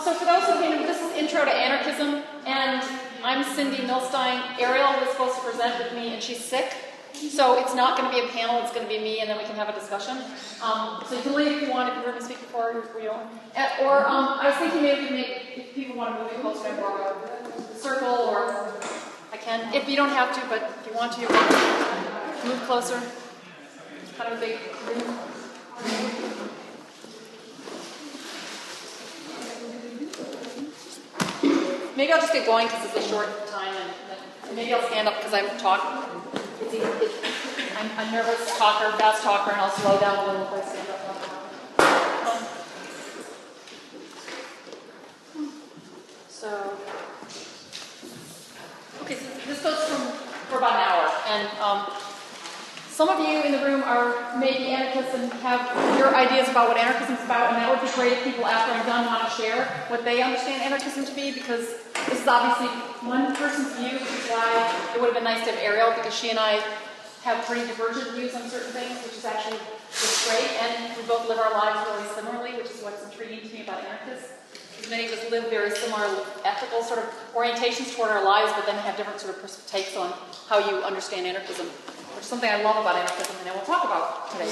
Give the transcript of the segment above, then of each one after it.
So for those of you who, this is Intro to Anarchism, and I'm Cindy Milstein. Ariel was supposed to present with me, and she's sick. So it's not going to be a panel, it's going to be me, and then we can have a discussion. So you can leave if you want, if you've heard me speak before, or you don't. Or I was thinking maybe we could make, if people want to move it closer to more of a circle, or I can. If you don't have to, but if you want to, you can move closer. It's kind of a big room. Maybe I'll just get going because it's a short time, and maybe I'll stand up because I'm talking. I'm a nervous talker, fast talker, and I'll slow down a little if I stand up. Okay, so this goes for about an hour, and some of you in the room are maybe anarchists and have your ideas about what anarchism is about, and that would be great if people after I'm done want to share what they understand anarchism to be, because this is obviously one person's view, which is why it would have been nice to have Ariel, because she and I have pretty divergent views on certain things, which is actually just great, and we both live our lives really similarly, which is what's intriguing to me about anarchists. Because many of us live very similar ethical sort of orientations toward our lives, but then have different sort of takes on how you understand anarchism, which is something I love about anarchism, and I will talk about today.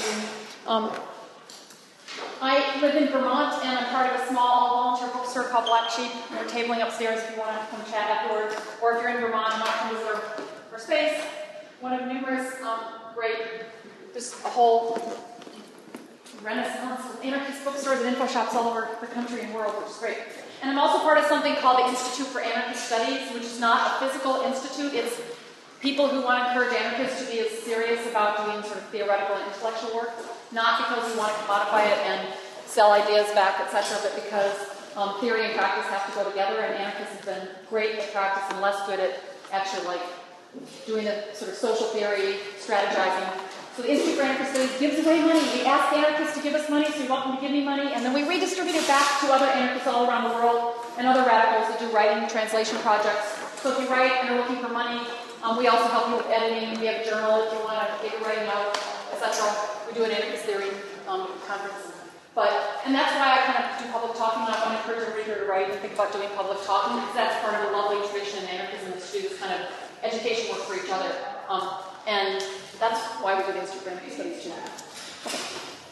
I live in Vermont, and I'm part of a small volunteer bookstore called Black Sheep. We're tabling upstairs if you want to come chat afterwards, or if you're in Vermont and want to come visit our space. One of numerous great, just a whole renaissance of anarchist bookstores and info shops all over the country and world, which is great. And I'm also part of something called the Institute for Anarchist Studies, which is not a physical institute. It's people who want to encourage anarchists to be as serious about doing sort of theoretical and intellectual work, not because we want to commodify it and sell ideas back, etc., but because theory and practice have to go together, and anarchists have been great at practice and less good at actually like doing the sort of social theory, strategizing. So the Institute for Anarchist Studies gives away money. We ask anarchists to give us money, so you're welcome to give me money, and then we redistribute it back to other anarchists all around the world and other radicals that do writing translation projects. So if you write and are looking for money, we also help you with editing. We have a journal if you want to get your writing out, etc. We do an anarchist theory conference. And that's why I kind of do public talking. I want to encourage a reader to write and think about doing public talking, because that's part of a lovely tradition in anarchism, is to do this kind of education work for each other. And that's why we do the Institute for Anarchist Studies too. Okay.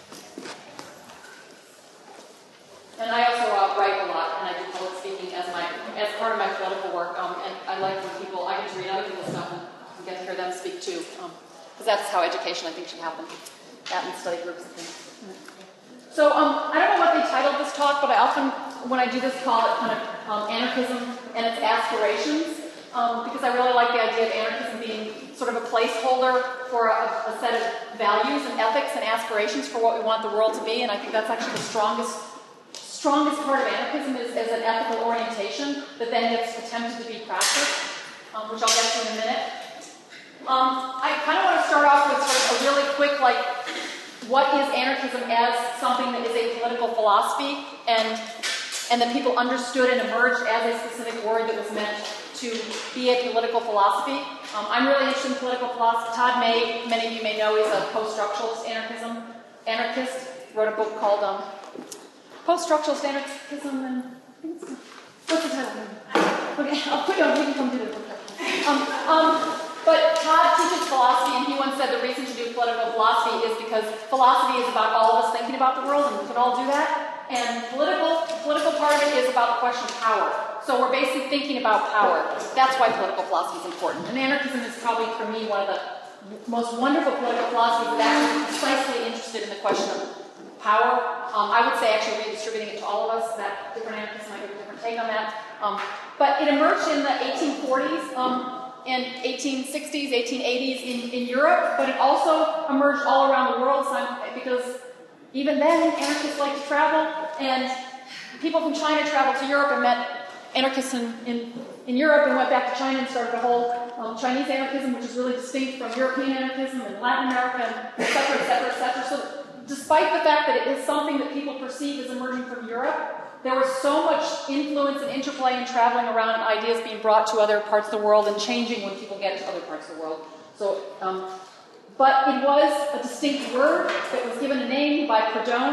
And I also write a lot, and I do public speaking as part of my political work. And I like when people, I get to read other people's stuff and get to hear them speak too, because that's how education, I think, should happen. That and study groups and things. So I don't know what they titled this talk, but I often, when I do this, call it kind of anarchism and its aspirations, because I really like the idea of anarchism being sort of a placeholder for a set of values and ethics and aspirations for what we want the world to be, and I think that's actually the strongest part of anarchism is an ethical orientation that then gets attempted to be practiced, which I'll get to in a minute. I kind of want to start off with sort of a really quick, what is anarchism as something that is a political philosophy, and that people understood and emerged as a specific word that was meant to be a political philosophy. I'm really interested in political philosophy. Todd May, many of you may know, is a post-structuralist anarchist, wrote a book called Post-Structuralist Anarchism, and what's the title? Okay, I'll put you on, you can come do this. But Todd teaches philosophy, and he once said the reason to do political philosophy is because philosophy is about all of us thinking about the world, and we can all do that. And political part of it is about the question of power. So we're basically thinking about power. That's why political philosophy is important. And anarchism is probably, for me, one of the most wonderful political philosophies that actually is precisely interested in the question of power. I would say actually redistributing it to all of us. That different anarchists might have a different take on that. But it emerged in the 1840s. In 1860s, 1880s in Europe, but it also emerged all around the world because even then anarchists like to travel, and people from China traveled to Europe and met anarchists in Europe and went back to China and started a whole Chinese anarchism, which is really distinct from European anarchism and Latin America, and et cetera, et cetera, et cetera. So despite the fact that it is something that people perceive as emerging from Europe, there was so much influence and interplay and traveling around and ideas being brought to other parts of the world and changing when people get to other parts of the world. So, but it was a distinct word that was given a name by Proudhon,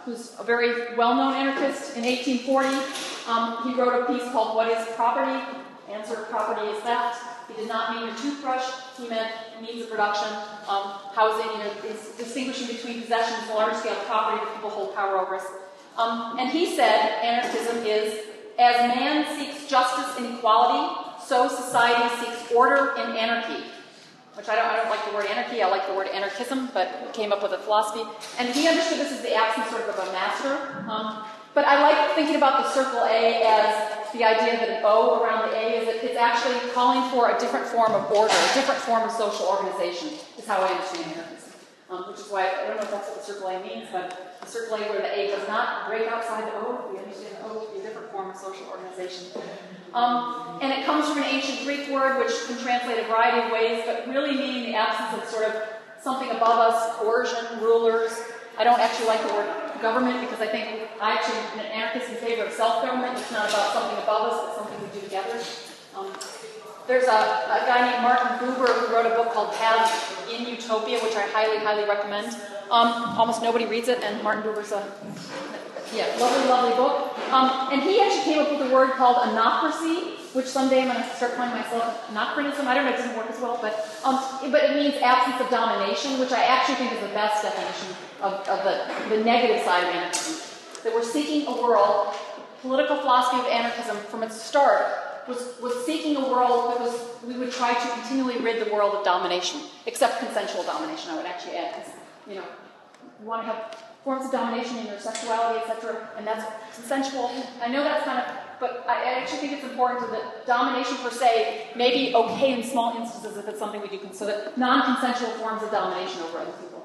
who's a very well-known anarchist in 1840. He wrote a piece called What is Property? Answer, property is theft. He did not mean your toothbrush. He meant means of production, housing, is distinguishing between possessions and large-scale property that people hold power over us. And he said anarchism is, as man seeks justice and equality, so society seeks order and anarchy. Which I don't like the word anarchy, I like the word anarchism, but came up with a philosophy. And he understood this as the absence sort of a master. But I like thinking about the circle A as the idea that an O around the A is that it's actually calling for a different form of order, a different form of social organization, is how I understand anarchism. Which is why, I don't know if that's what the circle A means, but the circle A where the A does not break outside the O, we understand the O to be a different form of social organization. And it comes from an ancient Greek word which can translate a variety of ways, but really meaning the absence of sort of something above us, coercion, rulers. I don't actually like the word government because I think I actually am an anarchist in favor of self-government. It's not about something above us, but something we do together. There's a guy named Martin Buber who wrote a book called Paths in Utopia, which I highly, highly recommend. Almost nobody reads it, and Martin Buber's a lovely, lovely book. And he actually came up with a word called anocracy, which someday I'm going to start calling myself anachronism. I don't know, it doesn't work as well, but it means absence of domination, which I actually think is the best definition of the negative side of anarchism. That we're seeking a world, political philosophy of anarchism from its start was seeking a world that we would try to continually rid the world of domination, except consensual domination, I would actually add, because, you want to have forms of domination in your sexuality, etc., and that's consensual. I know that's kind of, but I actually think it's important that domination per se may be okay in small instances if it's something we do, so that non-consensual forms of domination over other people.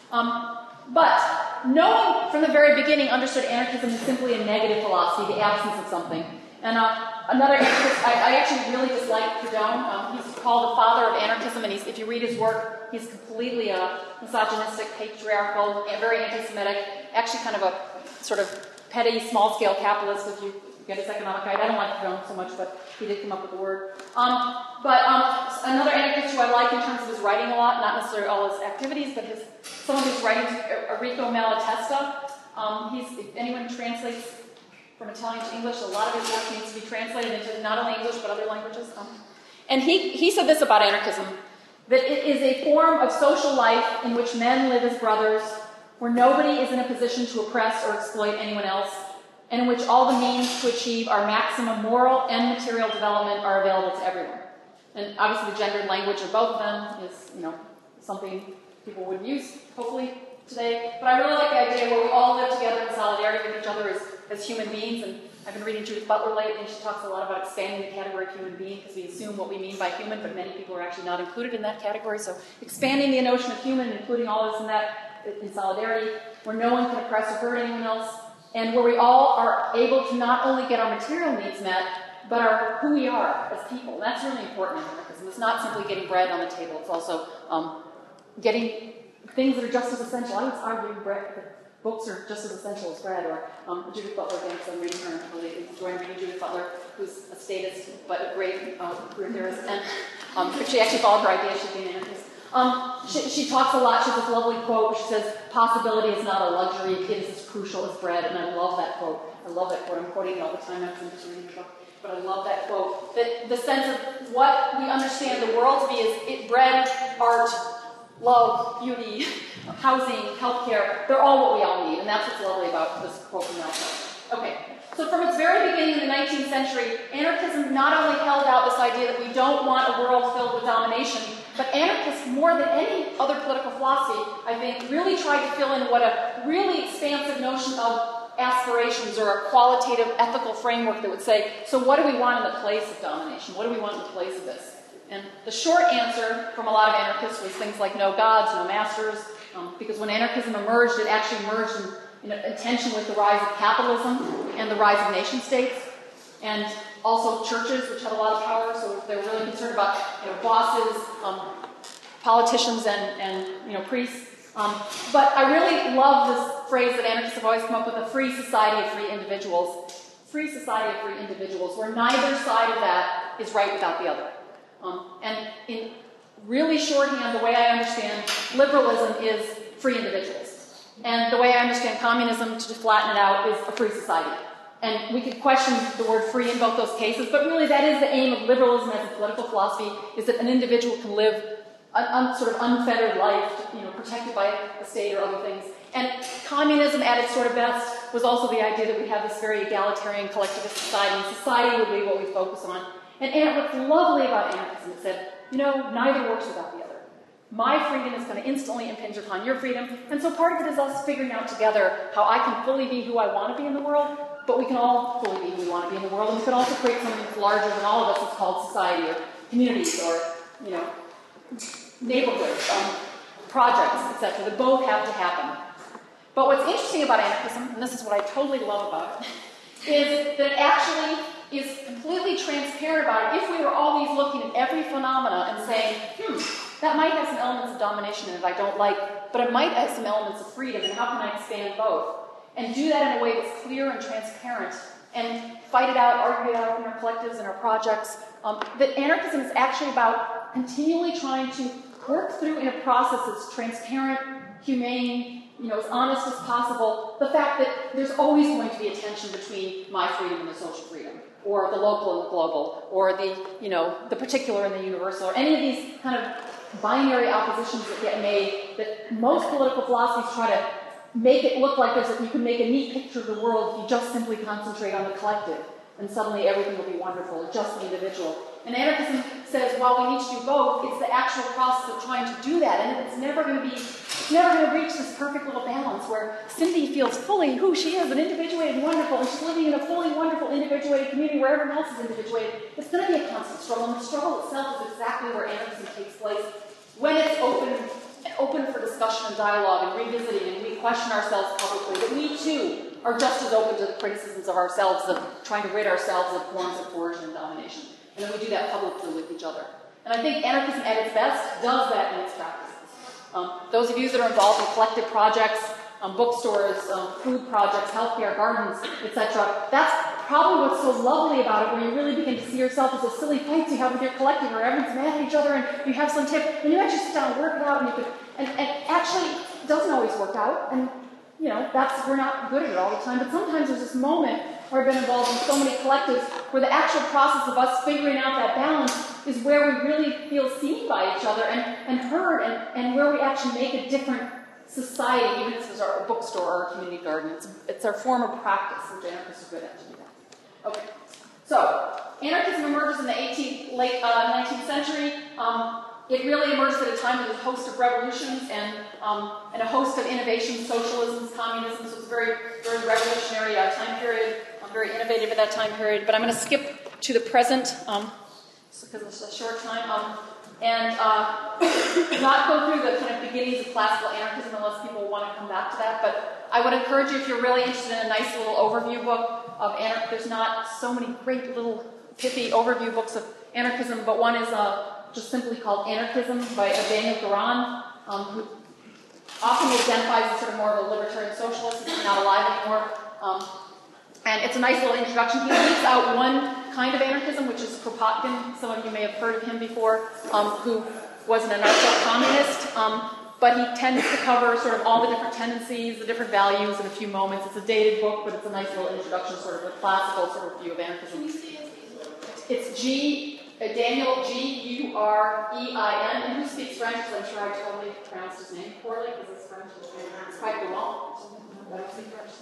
But no one from the very beginning understood anarchism as simply a negative philosophy, the absence of something. And another anarchist, I actually really dislike Proudhon. He's called the father of anarchism, and if you read his work, he's completely misogynistic, patriarchal, very anti-Semitic, actually kind of a sort of petty, small-scale capitalist, if you get his economic guide. I don't like Proudhon so much, but he did come up with the word. But another anarchist who I like in terms of his writing a lot, not necessarily all his activities, but some of his writings, Enrico Malatesta. If anyone translates from Italian to English, a lot of his work needs to be translated into not only English but other languages. And he said this about anarchism, that it is a form of social life in which men live as brothers, where nobody is in a position to oppress or exploit anyone else, and in which all the means to achieve our maximum moral and material development are available to everyone. And obviously the gendered language of both of them is, something people wouldn't use, hopefully, today. But I really like the idea where we all live together in solidarity with each other as human beings. And I've been reading Judith Butler lately, and she talks a lot about expanding the category of human being, because we assume what we mean by human, but many people are actually not included in that category. So expanding the notion of human, including all of us in that, in solidarity, where no one can oppress or hurt anyone else, and where we all are able to not only get our material needs met, but who we are as people. And that's really important in anarchism. It's not simply getting bread on the table. It's also getting things that are just as essential. I would argue books are just as essential as bread. Or Judith Butler, again, so I'm reading her. I'm really enjoying reading Judith Butler, who's a statist but a great career theorist. And she actually followed her idea she'd be an anarchist. She talks a lot. She has this lovely quote where she says, "Possibility is not a luxury, it is as crucial as bread." And I love that quote. I'm quoting it all the time now because I'm just reading the book. But I love that quote. That the sense of what we understand the world to be is bread, art, love, beauty, housing, healthcare. They're all what we all need. And that's what's lovely about this quote from Malthus. Okay. So from its very beginning in the 19th century, anarchism not only held out this idea that we don't want a world filled with domination, but anarchists, more than any other political philosophy, I think, really tried to fill in what a really expansive notion of aspirations or a qualitative ethical framework that would say, so what do we want in the place of domination? What do we want in the place of this? And the short answer from a lot of anarchists was things like no gods, no masters, because when anarchism emerged, it actually emerged in tension with the rise of capitalism and the rise of nation states, and also churches, which had a lot of power, so they were really concerned about bosses, politicians, and priests. But I really love this phrase that anarchists have always come up with: a free society of free individuals. Free society of free individuals, where neither side of that is right without the other. And in really shorthand, the way I understand liberalism is free individuals. And the way I understand communism, to flatten it out, is a free society. And we could question the word free in both those cases, but really that is the aim of liberalism as a political philosophy, is that an individual can live an sort of unfettered life, protected by the state or other things. And communism at its sort of best was also the idea that we have this very egalitarian collectivist society, and society would be what we focus on. And what's lovely about anarchism is that, neither works without the other. My freedom is going to instantly impinge upon your freedom, and so part of it is us figuring out together how I can fully be who I want to be in the world, but we can all fully be who we want to be in the world, and we can also create something that's larger than all of us. It's called society, or communities, or, neighborhoods, projects, etc. That both have to happen. But what's interesting about anarchism, and this is what I totally love about it, is that it actually is completely transparent about it. If we were always looking at every phenomena and saying, that might have some elements of domination in it I don't like, but it might have some elements of freedom, and how can I expand both? And do that in a way that's clear and transparent, and fight it out, argue it out in our collectives and our projects. That anarchism is actually about continually trying to work through in a process that's transparent, humane, as honest as possible, the fact that there's always going to be a tension between my freedom and the social freedom, or the local and the global, or the particular and the universal, or any of these kind of binary oppositions that get made, that most political philosophies try to make it look like you can make a neat picture of the world if you just simply concentrate on the collective, and suddenly everything will be wonderful, or just the individual. And anarchism says, while we need to do both, it's the actual process of trying to do that, and it's never going to reach this perfect little balance where Cindy feels fully who she is, and individuated and wonderful, and she's living in a fully wonderful, individuated community where everyone else is individuated. It's going to be a constant struggle, and the struggle itself is exactly where anarchism takes place, when it's open for discussion and dialogue and revisiting, and we question ourselves publicly, that we too are just as open to the criticisms of ourselves, of trying to rid ourselves of forms of coercion and domination. And then we do that publicly with each other. And I think anarchism at its best does that in its practices. Those of you that are involved in collective projects, bookstores, food projects, healthcare, gardens, etc., that's probably what's so lovely about it, where you really begin to see yourself as those silly fights you have with your collective, where everyone's mad at each other, and you have some tip, and you actually sit down and work it out, and actually it doesn't always work out, and we're not good at it all the time, but sometimes there's this moment where I've been involved in so many collectives where the actual process of us figuring out that balance is where we really feel seen by each other and heard, and where we actually make a different society, even if it's our bookstore or our community garden. It's our form of practice, which anarchists are good at to do that. Okay, so anarchism emerges in the late 19th century. It really emerged at a time with a host of revolutions and a host of innovations, socialisms, communism. So it's a very, very revolutionary time period. Very innovative at that time period. But I'm going to skip to the present because it's a short time, and not go through the kind of beginnings of classical anarchism unless people want to come back to that. But I would encourage you, if you're really interested in a nice little overview book of anarchism. There's not so many great little pithy overview books of anarchism, but one is just simply called Anarchism by Daniel Garan, who often identifies as sort of more of a libertarian socialist. He's not alive anymore. And it's a nice little introduction. He leaves out one kind of anarchism, which is Kropotkin. Some of you may have heard of him before, who was an anarcho-communist. But he tends to cover sort of all the different tendencies, the different values in a few moments. It's a dated book, but it's a nice little introduction, sort of a classical sort of view of anarchism. It's Daniel G-U-R-E-I-N. And who speaks French? Because I'm sure I totally pronounced his name poorly, because it's French. It's quite long. I don't speak French.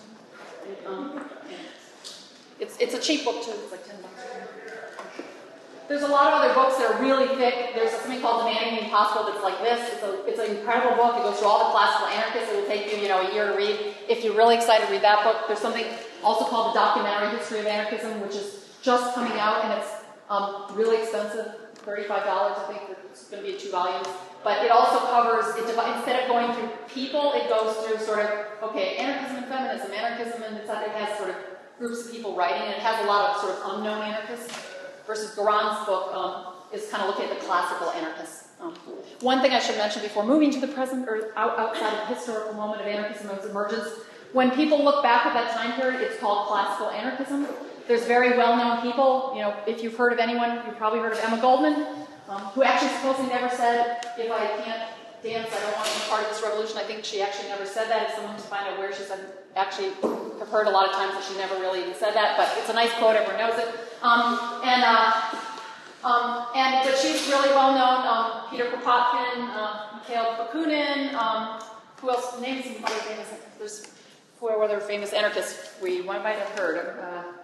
It's a cheap book too. It's like $10. There's a lot of other books that are really thick. There's something called Demanding the Impossible that's like this. It's an incredible book. It goes through all the classical anarchists. It will take you, a year to read. If you're really excited to read that book, there's something also called The Documentary History of Anarchism, which is just coming out, and it's really expensive, $35, I think. It's going to be in 2 volumes. But it also covers, instead of going through people, it goes through sort of, anarchism and feminism, anarchism, and it has sort of groups of people writing, and it has a lot of sort of unknown anarchists, versus Garan's book is kind of looking at the classical anarchists. One thing I should mention before moving to the present, or outside of the historical moment of anarchism as it emerges, when people look back at that time period, it's called classical anarchism. There's very well-known people, if you've heard of anyone, you've probably heard of Emma Goldman, who actually supposedly never said, if I can't dance, I don't want to be part of this revolution. I think she actually never said that. If someone to find out where she said, actually have heard a lot of times that she never really even said that, but it's a nice quote, everyone knows it. But she's really well known. Peter Kropotkin, Mikhail Bakunin, who else? Name some other famous. There's four other famous anarchists we might have heard.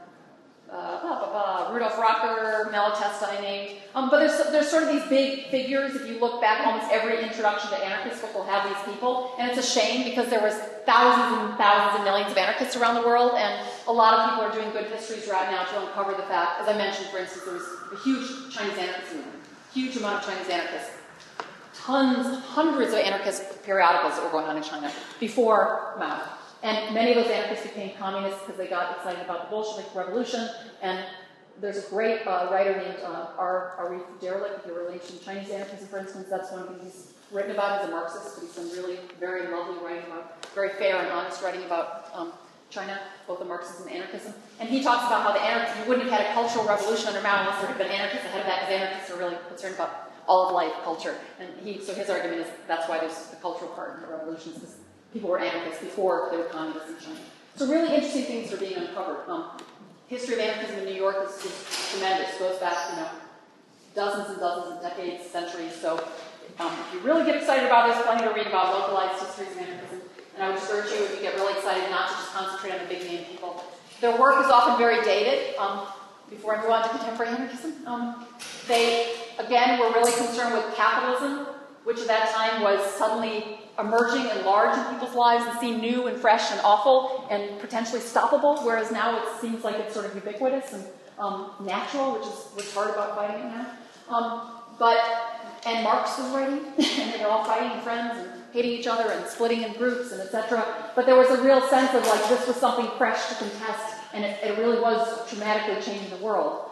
Rudolf Rocker, Malatesta I named. But there's sort of these big figures. If you look back, almost every introduction to anarchist book will have these people. And it's a shame because there was thousands and thousands and millions of anarchists around the world, and a lot of people are doing good histories right now to uncover the fact. As I mentioned, for instance, there was a huge Chinese anarchist movement, huge amount of Chinese anarchists. Hundreds of anarchist periodicals that were going on in China before Mao. And many of those anarchists became communists because they got excited about the Bolshevik Revolution. And there's a great writer named Arif Derlich, if you're related to Chinese anarchism, for instance. That's one thing he's written about. He's a Marxist, but he's done really very lovely writing about, very fair and honest writing about China, both the Marxism and anarchism. And he talks about how you wouldn't have had a cultural revolution under Mao unless there had been anarchists ahead of that, because anarchists are really concerned about all of life, culture. And so his argument is that's why there's the cultural part in the revolutions, because people were anarchists before they were communists in China. So really interesting things are being uncovered. History of anarchism in New York is tremendous. It goes back, dozens and dozens of decades, centuries. So if you really get excited about it, there's plenty to read about localized histories of anarchism. And I would just urge you, if you get really excited, not to just concentrate on the big name people. Their work is often very dated. Before I move on to contemporary anarchism, they, again, were really concerned with capitalism, which at that time was suddenly emerging and large in people's lives and seemed new and fresh and awful and potentially stoppable, whereas now it seems like it's sort of ubiquitous and natural, which is what's hard about fighting it now. And Marx was writing, and they were all fighting and friends and hating each other and splitting in groups and etc. But there was a real sense of like this was something fresh to contest, and it really was dramatically changing the world.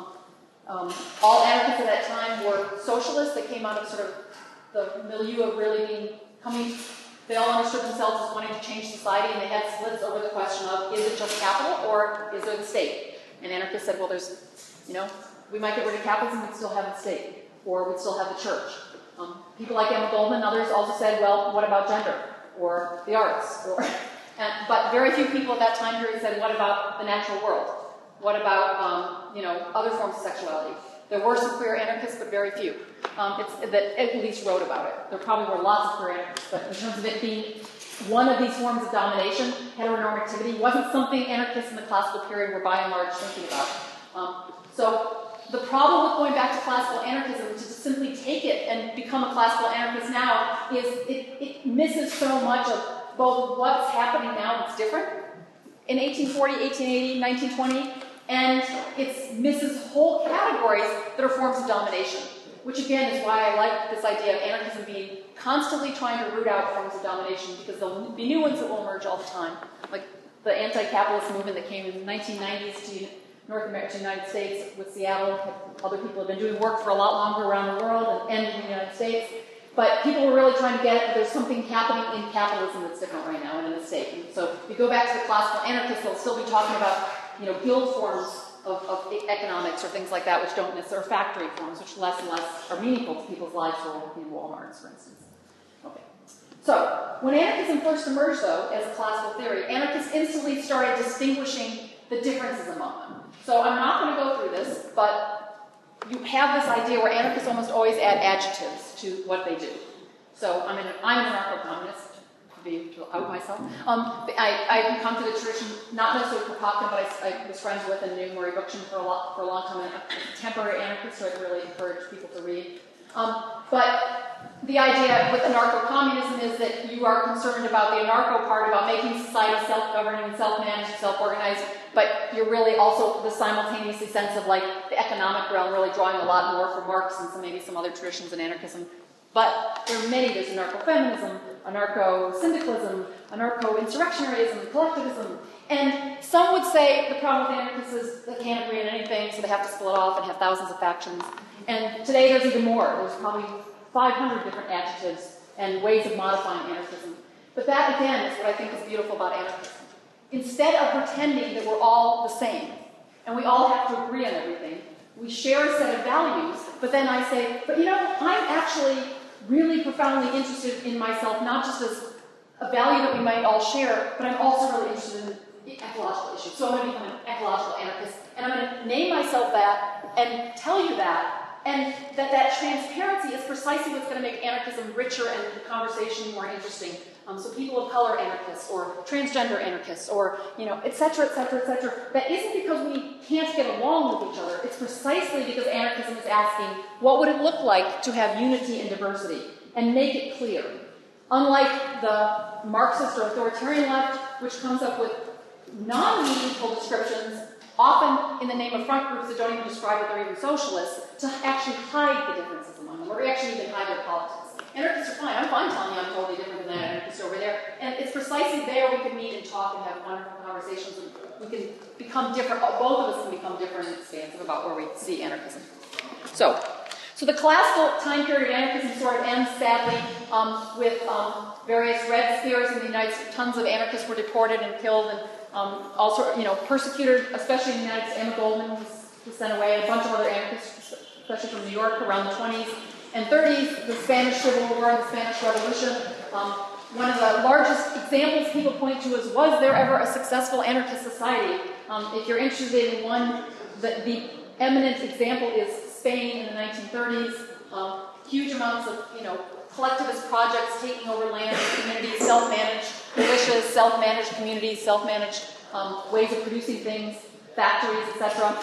All anarchists at that time were socialists. They came out of sort of the milieu of really being they all understood themselves as wanting to change society, and they had splits over the question of, is it just capital or is there the state? And anarchists said, well, we might get rid of capitalism, we'd still have the state, or we'd still have the church. People like Emma Goldman and others also said, well, what about gender? Or the arts? But very few people at that time period said, what about the natural world? What about, other forms of sexuality? There were some queer anarchists, but very few. That at least wrote about it. There probably were lots of queer anarchists, but in terms of it being one of these forms of domination, heteronormativity wasn't something anarchists in the classical period were by and large thinking about. So the problem with going back to classical anarchism, to just simply take it and become a classical anarchist now, is it misses so much of both what's happening now that's different in 1840, 1880, 1920, and it misses whole categories that are forms of domination, which again is why I like this idea of anarchism being constantly trying to root out forms of domination, because there'll be new ones that will emerge all the time. Like the anti-capitalist movement that came in the 1990s to North America, to the United States with Seattle. Other people have been doing work for a lot longer around the world and in the United States. But people were really trying to get it. There's something happening in capitalism that's different right now and in the state. And so if you go back to the classical anarchists, they'll still be talking about guild forms of economics or things like that, which don't necessarily, or factory forms, which less and less are meaningful to people's lives who are working in Walmarts, for instance. Okay. So when anarchism first emerged, though, as a classical theory, anarchists instantly started distinguishing the differences among them. So I'm not going to go through this, but you have this idea where anarchists almost always add adjectives to what they do. So I'm an anarcho-communist, to out myself. I come to the tradition, not necessarily Kropotkin, but I was friends with and knew Murray Bookchin for a long time, a contemporary anarchist, so I'd really encourage people to read. But the idea with anarcho-communism is that you are concerned about the anarcho part, about making society self-governing and self-managed, self-organized, but you're really also the simultaneously sense of like the economic realm really drawing a lot more from Marx and maybe some other traditions in anarchism. But there are many. There's anarcho-feminism, anarcho-syndicalism, anarcho-insurrectionaryism, collectivism. And some would say the problem with anarchists is they can't agree on anything, so they have to split off and have thousands of factions. And today there's even more. There's probably 500 different adjectives and ways of modifying anarchism. But that, again, is what I think is beautiful about anarchism. Instead of pretending that we're all the same, and we all have to agree on everything, we share a set of values, but then I say, but I'm actually really profoundly interested in myself, not just as a value that we might all share, but I'm also really interested in ecological issues. So I'm going to become an ecological anarchist, and I'm going to name myself that and tell you that, and that transparency is precisely what's going to make anarchism richer and the conversation more interesting. So people of color anarchists, or transgender anarchists, or, et cetera, et cetera, et cetera. That isn't because we can't get along with each other. It's precisely because anarchism is asking, what would it look like to have unity and diversity? And make it clear. Unlike the Marxist or authoritarian left, which comes up with non-meaningful descriptions, often in the name of front groups that don't even describe that they're even socialists, to actually hide the differences among them, or actually even hide their politics. Anarchists are fine. I'm fine telling you I'm totally different than that anarchist over there. And it's precisely there we can meet and talk and have wonderful conversations, and we can become different. Both of us can become different and expansive about where we see anarchism. So the classical time period of anarchism sort of ends, sadly, with various Red Scare in the United States. Tons of anarchists were deported and killed, and also, persecuted, especially in the United States. Emma Goldman was sent away. A bunch of other anarchists, especially from New York, around the 20s and 30s. The Spanish Civil War and the Spanish Revolution. One of the largest examples people point to is, was there ever a successful anarchist society? If you're interested in one, the eminent example is Spain in the 1930s. Huge amounts of, collectivist projects taking over land, communities, self-managed militias, self-managed communities, self-managed ways of producing things, factories, etc.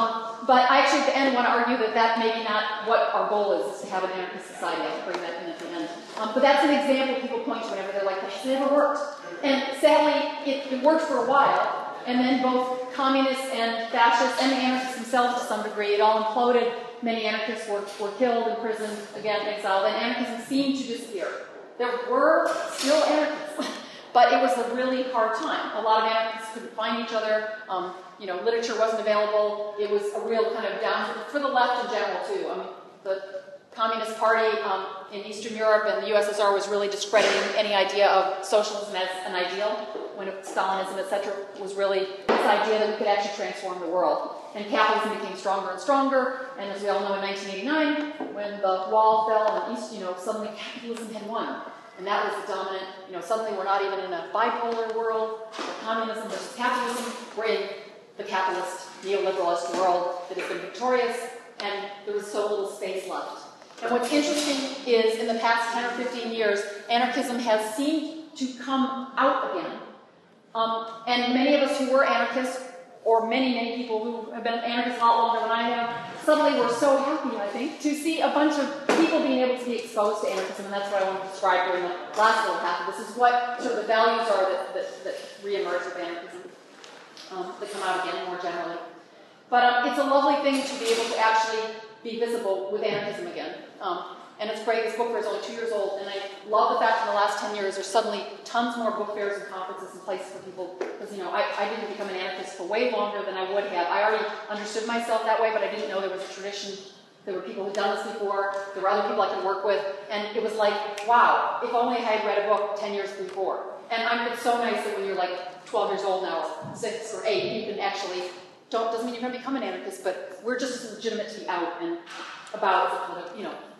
But I actually, at the end, want to argue that maybe not what our goal is to have an anarchist society. I'll bring that in at the end. But that's an example people point to whenever they're like, this never worked. And sadly, it worked for a while, and then both communists and fascists and the anarchists themselves, to some degree, it all imploded. Many anarchists were killed, imprisoned, again, exiled, and anarchism seemed to disappear. There were still anarchists, but it was a really hard time. A lot of anarchists couldn't find each other. Literature wasn't available. It was a real kind of down for the left in general, too. The Communist Party in Eastern Europe and the USSR was really discrediting any idea of socialism as an ideal, when Stalinism, etc., was really this idea that we could actually transform the world. And capitalism became stronger and stronger, and as we all know, in 1989, when the wall fell and suddenly capitalism had won. And that was the dominant, suddenly we're not even in a bipolar world, or communism versus capitalism, we're in the capitalist, neoliberalist world that has been victorious, and there was so little space left. And what's interesting is, in the past 10 or 15 years, anarchism has seemed to come out again. And many of us who were anarchists, or many people who have been anarchists a lot longer than I have, suddenly were so happy, I think, to see a bunch of people being able to be exposed to anarchism, and that's what I want to describe during the last little half of this, is what sort of the values are that re-emerge with anarchism, that come out again more generally. But it's a lovely thing to be able to actually be visible with anarchism again. And it's great. This book fair is only 2 years old, and I love the fact in the last 10 years there's suddenly tons more book fairs and conferences and places for people, because, I didn't become an anarchist for way longer than I would have. I already understood myself that way, but I didn't know there was a tradition. There were people who'd done this before. There were other people I could work with, and it was like, wow, if only I had read a book 10 years before. And it's so nice that when you're like 12 years old now, or 6 or 8, you can actually, doesn't mean you're going to become an anarchist, but we're just as legitimate to be out and about as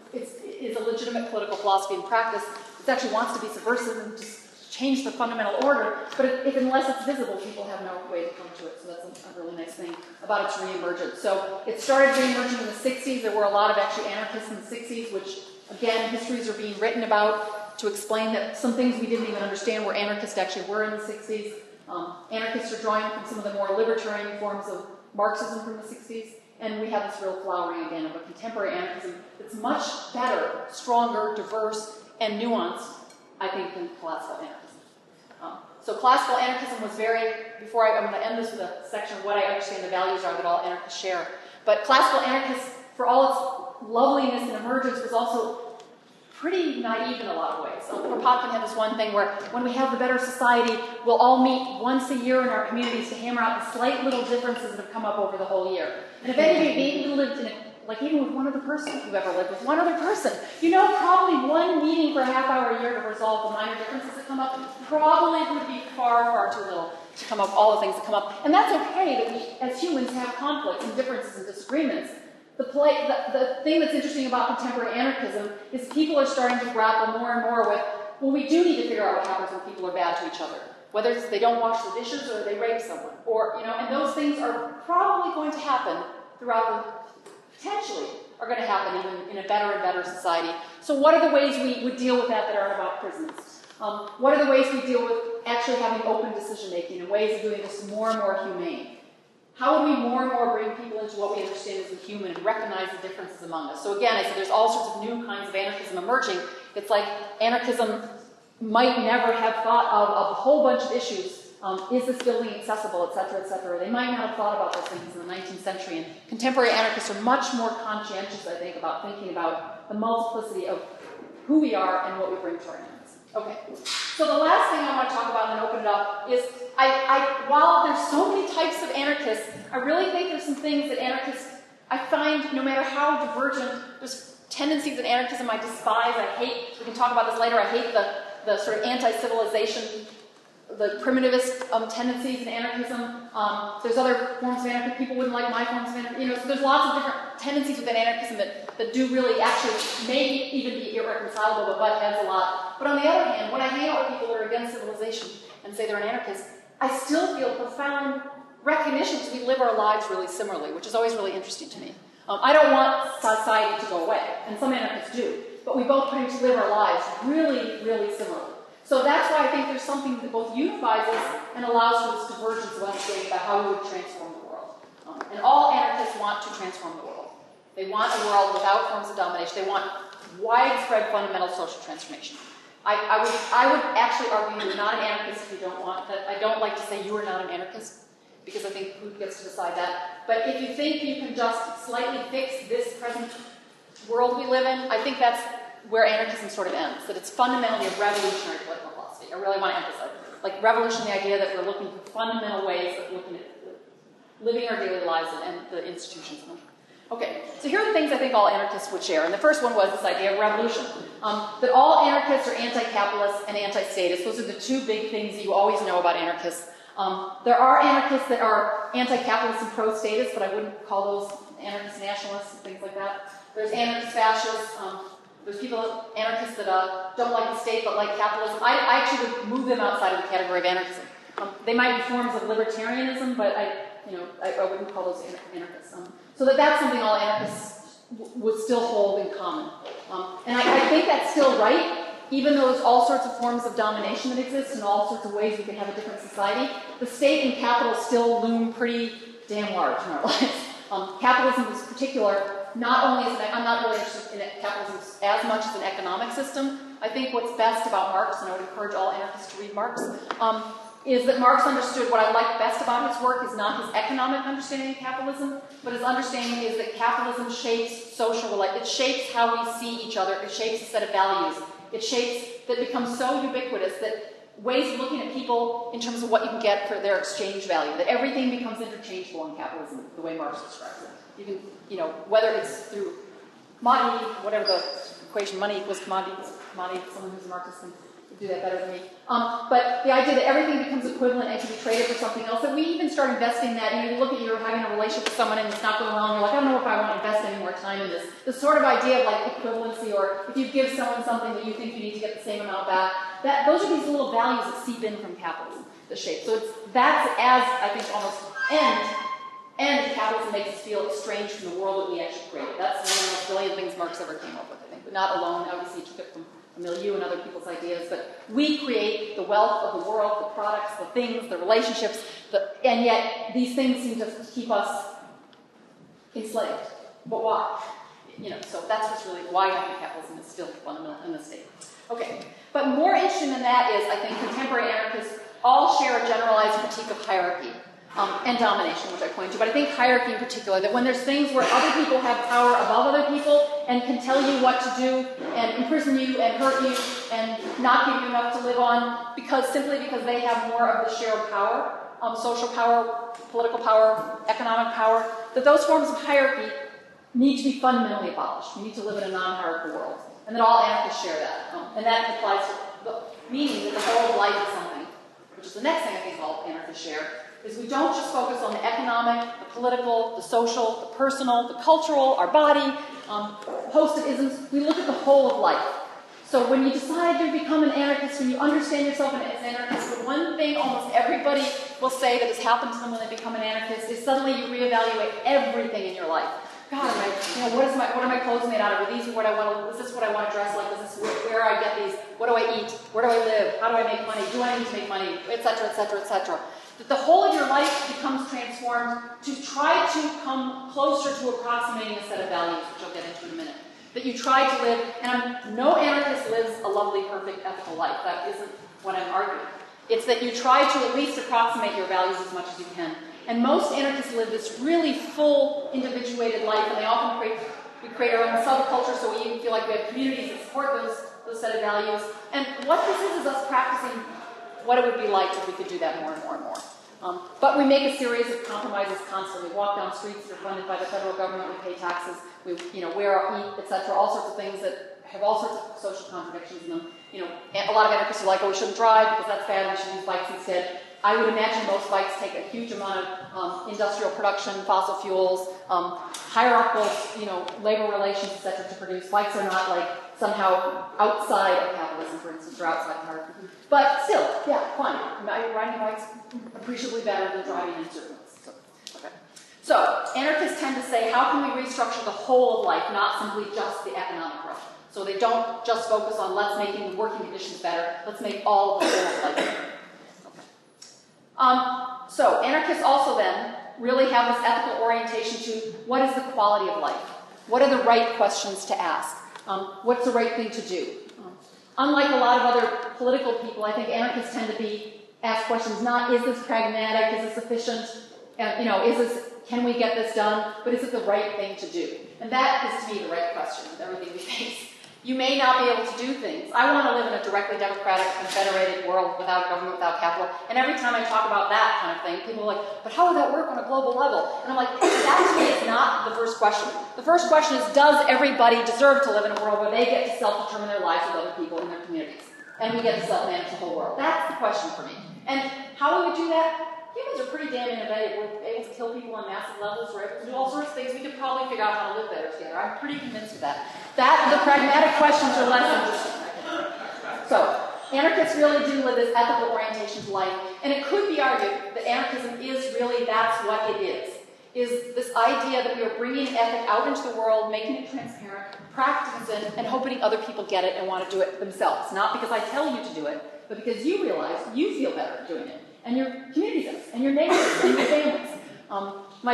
it's a legitimate political philosophy and practice. It actually wants to be subversive and just change the fundamental order, but unless it's visible, people have no way to come to it. So that's a really nice thing about its re-emergence. So it started re-emerging in the 60s. There were a lot of actually anarchists in the 60s, which, again, histories are being written about to explain that some things we didn't even understand where anarchists actually were in the 60s. Anarchists are drawing from some of the more libertarian forms of Marxism from the 60s. And we have this real flowering again of a contemporary anarchism that's much better, stronger, diverse, and nuanced, I think, than classical anarchism. So classical anarchism was before I'm going to end this with a section of what I understand the values are that all anarchists share. But classical anarchists, for all its loveliness and emergence, was also pretty naive in a lot of ways. Kropotkin had this one thing where when we have the better society, we'll all meet once a year in our communities to hammer out the slight little differences that have come up over the whole year. And if anybody even lived in it, like even with one other person, if you've ever lived with one other person, probably one meeting for a half hour a year to resolve the minor differences that come up probably would be far, far too little to come up all the things that come up. And that's okay that we, as humans, have conflicts and differences and disagreements. The thing that's interesting about contemporary anarchism is people are starting to grapple more and more with, well, we do need to figure out what happens when people are bad to each other. Whether it's they don't wash the dishes or they rape someone. Or, and those things are probably going to happen potentially are going to happen even in a better and better society. So what are the ways we would deal with that aren't about prisons? What are the ways we deal with actually having open decision-making and ways of doing this more and more humane? How would we more and more bring people into what we understand as a human and recognize the differences among us? So again, I said there's all sorts of new kinds of anarchism emerging. It's like anarchism might never have thought of a whole bunch of issues. Is this building accessible, et cetera, et cetera. They might not have thought about those things in the 19th century. And contemporary anarchists are much more conscientious, I think, about thinking about the multiplicity of who we are and what we bring to our hands. Okay. So the last thing I want to talk about and then open it up is, while there's so many types of anarchists, I really think there's some things that anarchists, I find, no matter how divergent, there's tendencies in anarchism I despise, I hate. We can talk about this later. I hate the sort of anti-civilization, the primitivist tendencies in anarchism. There's other forms of anarchism. People wouldn't like my forms of anarchism. So there's lots of different tendencies within anarchism that do really actually may even be irreconcilable, but butt heads a lot. But on the other hand, when I hang out with people that are against civilization and say they're an anarchist, I still feel profound recognition that we live our lives really similarly, which is always really interesting to me. I don't want society to go away, and some anarchists do, but we both pretty much live our lives really, really similarly. So that's why I think there's something that both unifies us and allows for this divergence of understanding about how we would transform the world. And all anarchists want to transform the world. They want a world without forms of domination. They want widespread fundamental social transformation. I would actually argue you're not an anarchist if you don't want that. I don't like to say you are not an anarchist, because I think who gets to decide that. But if you think you can just slightly fix this present world we live in, I think that's where anarchism sort of ends, that it's fundamentally a revolutionary political philosophy. I really want to emphasize it. Like revolution, the idea that we're looking for fundamental ways of looking at living our daily lives and the institutions. Okay, so here are the things I think all anarchists would share. And the first one was this idea of revolution. That all anarchists are anti-capitalist and anti-statist. Those are the two big things that you always know about anarchists. There are anarchists that are anti-capitalist and pro-statist, but I wouldn't call those anarchist nationalists and things like that. There's anarchist fascists. There's people, anarchists that don't like the state but like capitalism. I actually would move them outside of the category of anarchism. They might be forms of libertarianism, but I wouldn't call those anarchists. So that's something all anarchists would still hold in common. And I think that's still right, even though there's all sorts of forms of domination that exist and all sorts of ways we can have a different society. The state and capital still loom pretty damn large in our lives. Capitalism in particular, not only I'm not really interested in capitalism as much as an economic system. I think what's best about Marx, and I would encourage all anarchists to read Marx, is that Marx understood what I like best about his work is not his economic understanding of capitalism, but his understanding is that capitalism shapes social life. It shapes how we see each other. It shapes a set of values. It shapes that becomes so ubiquitous that ways of looking at people in terms of what you can get for their exchange value, that everything becomes interchangeable in capitalism, the way Marx describes it. You can, whether it's through commodity, whatever the equation, money equals commodity, someone who's a Marxist can do that better than me. But the idea that everything becomes equivalent and can be traded for something else, that we even start investing that, you look at you're having a relationship with someone and it's not going well, and you're like, I don't know if I want to invest any more time in this. The sort of idea of like equivalency, or if you give someone something that you think you need to get the same amount back, those are these little values that seep in from capitalism, the shape. So that's as, I think, almost and capitalism makes us feel estranged from the world that we actually created. That's one of the most brilliant things Marx ever came up with, I think. But not alone, obviously he took it from milieu and other people's ideas, but we create the wealth of the world, the products, the things, the relationships, and yet these things seem to keep us enslaved. But why? So that's what's really why I think capitalism is still fundamental in the state. Okay, but more interesting than that is, I think, contemporary anarchists all share a generalized critique of hierarchy and domination, which I point to. But I think hierarchy in particular, that when there's things where other people have power above other people and can tell you what to do and imprison you and hurt you and not give you enough to live on simply because they have more of the share of power, social power, political power, economic power, that those forms of hierarchy need to be fundamentally abolished. We need to live in a non-hierarchical world. And that all anarchists share that. And that applies to the meaning that the whole of life is something, which is the next thing I think all anarchists share, is we don't just focus on the economic, the political, the social, the personal, the cultural, our body, host of isms. We look at the whole of life. So when you decide to become an anarchist, when you understand yourself as an anarchist, the one thing almost everybody will say that has happened to them when they become an anarchist is suddenly you reevaluate everything in your life. God, what are my clothes made out of? Are these what I want to? Is this what I want to dress like? Is this where I get these? What do I eat? Where do I live? How do I make money? Do I need to make money? Etc. Etc. Etc. That the whole of your life becomes transformed to try to come closer to approximating a set of values, which I'll get into in a minute. That you try to live, and no anarchist lives a lovely, perfect, ethical life. That isn't what I'm arguing. It's that you try to at least approximate your values as much as you can. And most anarchists live this really full, individuated life, and they often create our own subculture, so we even feel like we have communities that support those set of values. And what this is us practicing what it would be like if we could do that more and more and more. But we make a series of compromises constantly. We walk down streets that are funded by the federal government. We pay taxes. We, wear, eat, etc. All sorts of things that have all sorts of social contradictions in them. A lot of anarchists are like, we shouldn't drive because that's bad. We should use bikes instead. I would imagine most bikes take a huge amount of industrial production, fossil fuels, hierarchical, labor relations, etc. to produce. Bikes are not like somehow outside of capitalism, for instance, or outside of hierarchy. But still, yeah, fine. Riding bikes appreciably better than driving in certain ways. So, anarchists tend to say, how can we restructure the whole of life, not simply just the economic growth? So they don't just focus on let's making the working conditions better, let's make all of the whole of life better. So anarchists also then really have this ethical orientation to what is the quality of life? What are the right questions to ask? What's the right thing to do? Unlike a lot of other political people, I think anarchists tend to ask questions not, is this pragmatic, is this efficient, can we get this done, but is it the right thing to do? And that is, to me, the right question with everything we face. You may not be able to do things. I want to live in a directly democratic, confederated world without government, without capital. And every time I talk about that kind of thing, people are like, but how would that work on a global level? And I'm like, that to me is not the first question. The first question is, does everybody deserve to live in a world where they get to self-determine their lives with other people in their communities? And we get to self-manage the whole world. That's the question for me. And how do we do that? Humans are pretty damn innovative. We're able to kill people on massive levels. We're able to do all sorts of things. We could probably figure out how to live better together. I'm pretty convinced of that. The pragmatic questions are less interesting. So, anarchists really do live this ethical orientation to life. And it could be argued that anarchism is really, that's what it is this idea that we are bringing ethic out into the world, making it transparent, practicing it, and hoping other people get it and want to do it themselves. Not because I tell you to do it, but because you realize you feel better doing it. And your community does, and your neighbors, and your families. My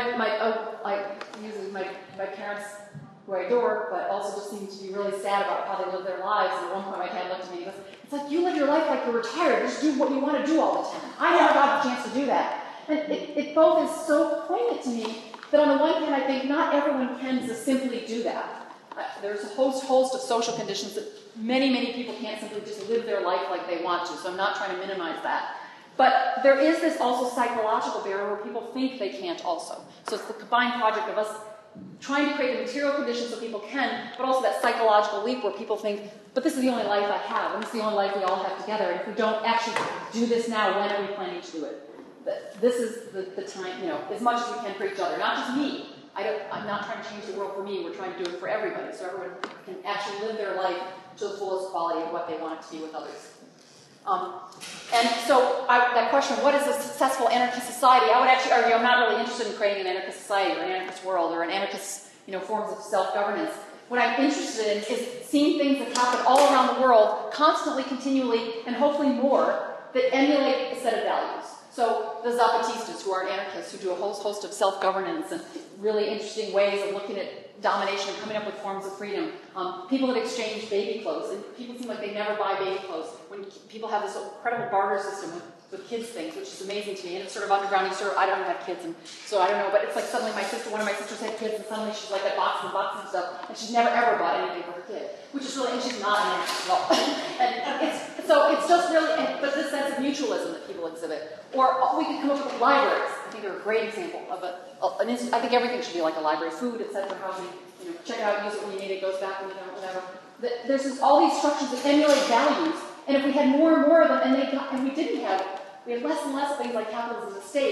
parents, who I adore, but also just seem to be really sad about how they live their lives. And at one point, my dad looked at me and goes, "It's like you live your life like you're retired. Just do what you want to do all the time." I never got the chance to do that, and it both is so poignant to me that on the one hand, I think not everyone can just simply do that. There's a host of social conditions that many people can't simply just live their life like they want to. So I'm not trying to minimize that. But there is this also psychological barrier where people think they can't also. So it's the combined project of us trying to create the material conditions so people can, but also that psychological leap where people think, but this is the only life I have, and this is the only life we all have together, and if we don't actually do this now, when are we planning to do it? This is the time, as much as we can for each other, not just me. I'm not trying to change the world for me, we're trying to do it for everybody, so everyone can actually live their life to the fullest quality of what they want it to be with others. And so that question, what is a successful anarchist society? I would actually argue I'm not really interested in creating an anarchist society or an anarchist world or an anarchist forms of self-governance. What I'm interested in is seeing things that happen all around the world, constantly, continually, and hopefully more, that emulate a set of values. So the Zapatistas, who are anarchists, who do a whole host of self-governance and really interesting ways of looking at domination and coming up with forms of freedom. People that exchange baby clothes. And people seem like they never buy baby clothes. When people have this incredible barter system with kids things, which is amazing to me. And it's sort of underground. I don't have kids, and so I don't know. But it's like suddenly one of my sisters had kids, and suddenly she's like got boxes and boxes of stuff, and she's never ever bought anything for her kid. Which is really, and she's not an anarchist at all. And it's just really, but this sense of mutualism that people exhibit. Or we could come up with libraries. I think they're a great example of I think everything should be like a library. Food, etc. Housing, check it out, use it when you need it, goes back when you don't, whatever. There's all these structures that emulate values, and if we had more and more of them, and we had less and less things like capitalism as a state,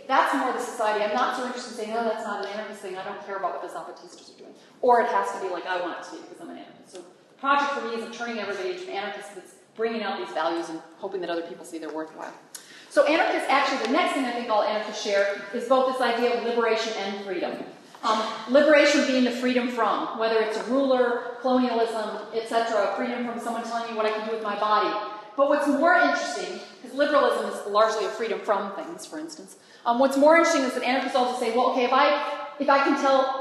that's more the society. I'm not so interested in saying, oh, that's not an anarchist thing. I don't care about what the Zapatistas are doing. Or it has to be like I want it to be because I'm an anarchist. So the project for me isn't turning everybody into anarchists. It's bringing out these values and hoping that other people see they're worthwhile. So anarchists, actually, the next thing I think all anarchists share is both this idea of liberation and freedom. Liberation being the freedom from, whether it's a ruler, colonialism, etc., freedom from someone telling me what I can do with my body. But what's more interesting, because liberalism is largely a freedom from things, for instance, what's more interesting is that anarchists also say, well, okay, if I can tell,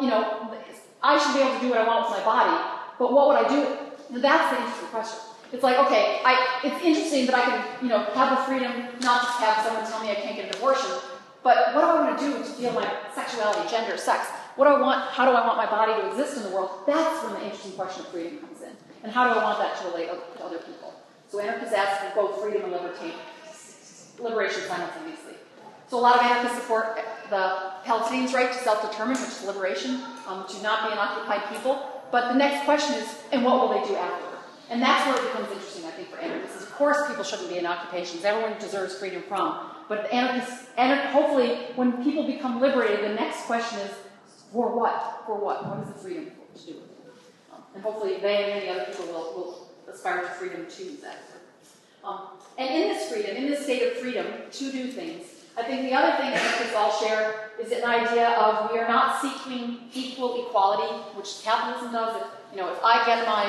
I should be able to do what I want with my body, but what would I do with it? That's the interesting question. It's like, okay, it's interesting that I can, have the freedom not just have someone tell me I can't get an abortion, but what do I want to do to feel my sexuality, gender, sex? What do I want? How do I want my body to exist in the world? That's when the interesting question of freedom comes in. And how do I want that to relate to other people? So anarchists ask for both freedom and liberation simultaneously. So a lot of anarchists support the Palestinians' right to self-determine, which is liberation, to not be an occupied people. But the next question is, and what will they do after? And that's where it becomes interesting, I think, for anarchists. Of course, people shouldn't be in occupations. Everyone deserves freedom from. But hopefully, when people become liberated, the next question is, for what? For what? What is the freedom to do with it? And hopefully they and many other people will aspire to freedom to use that. And in this freedom, in this state of freedom to do things, I think the other thing anarchists all share is an idea of we are not seeking equal equality, which capitalism does. If I get my,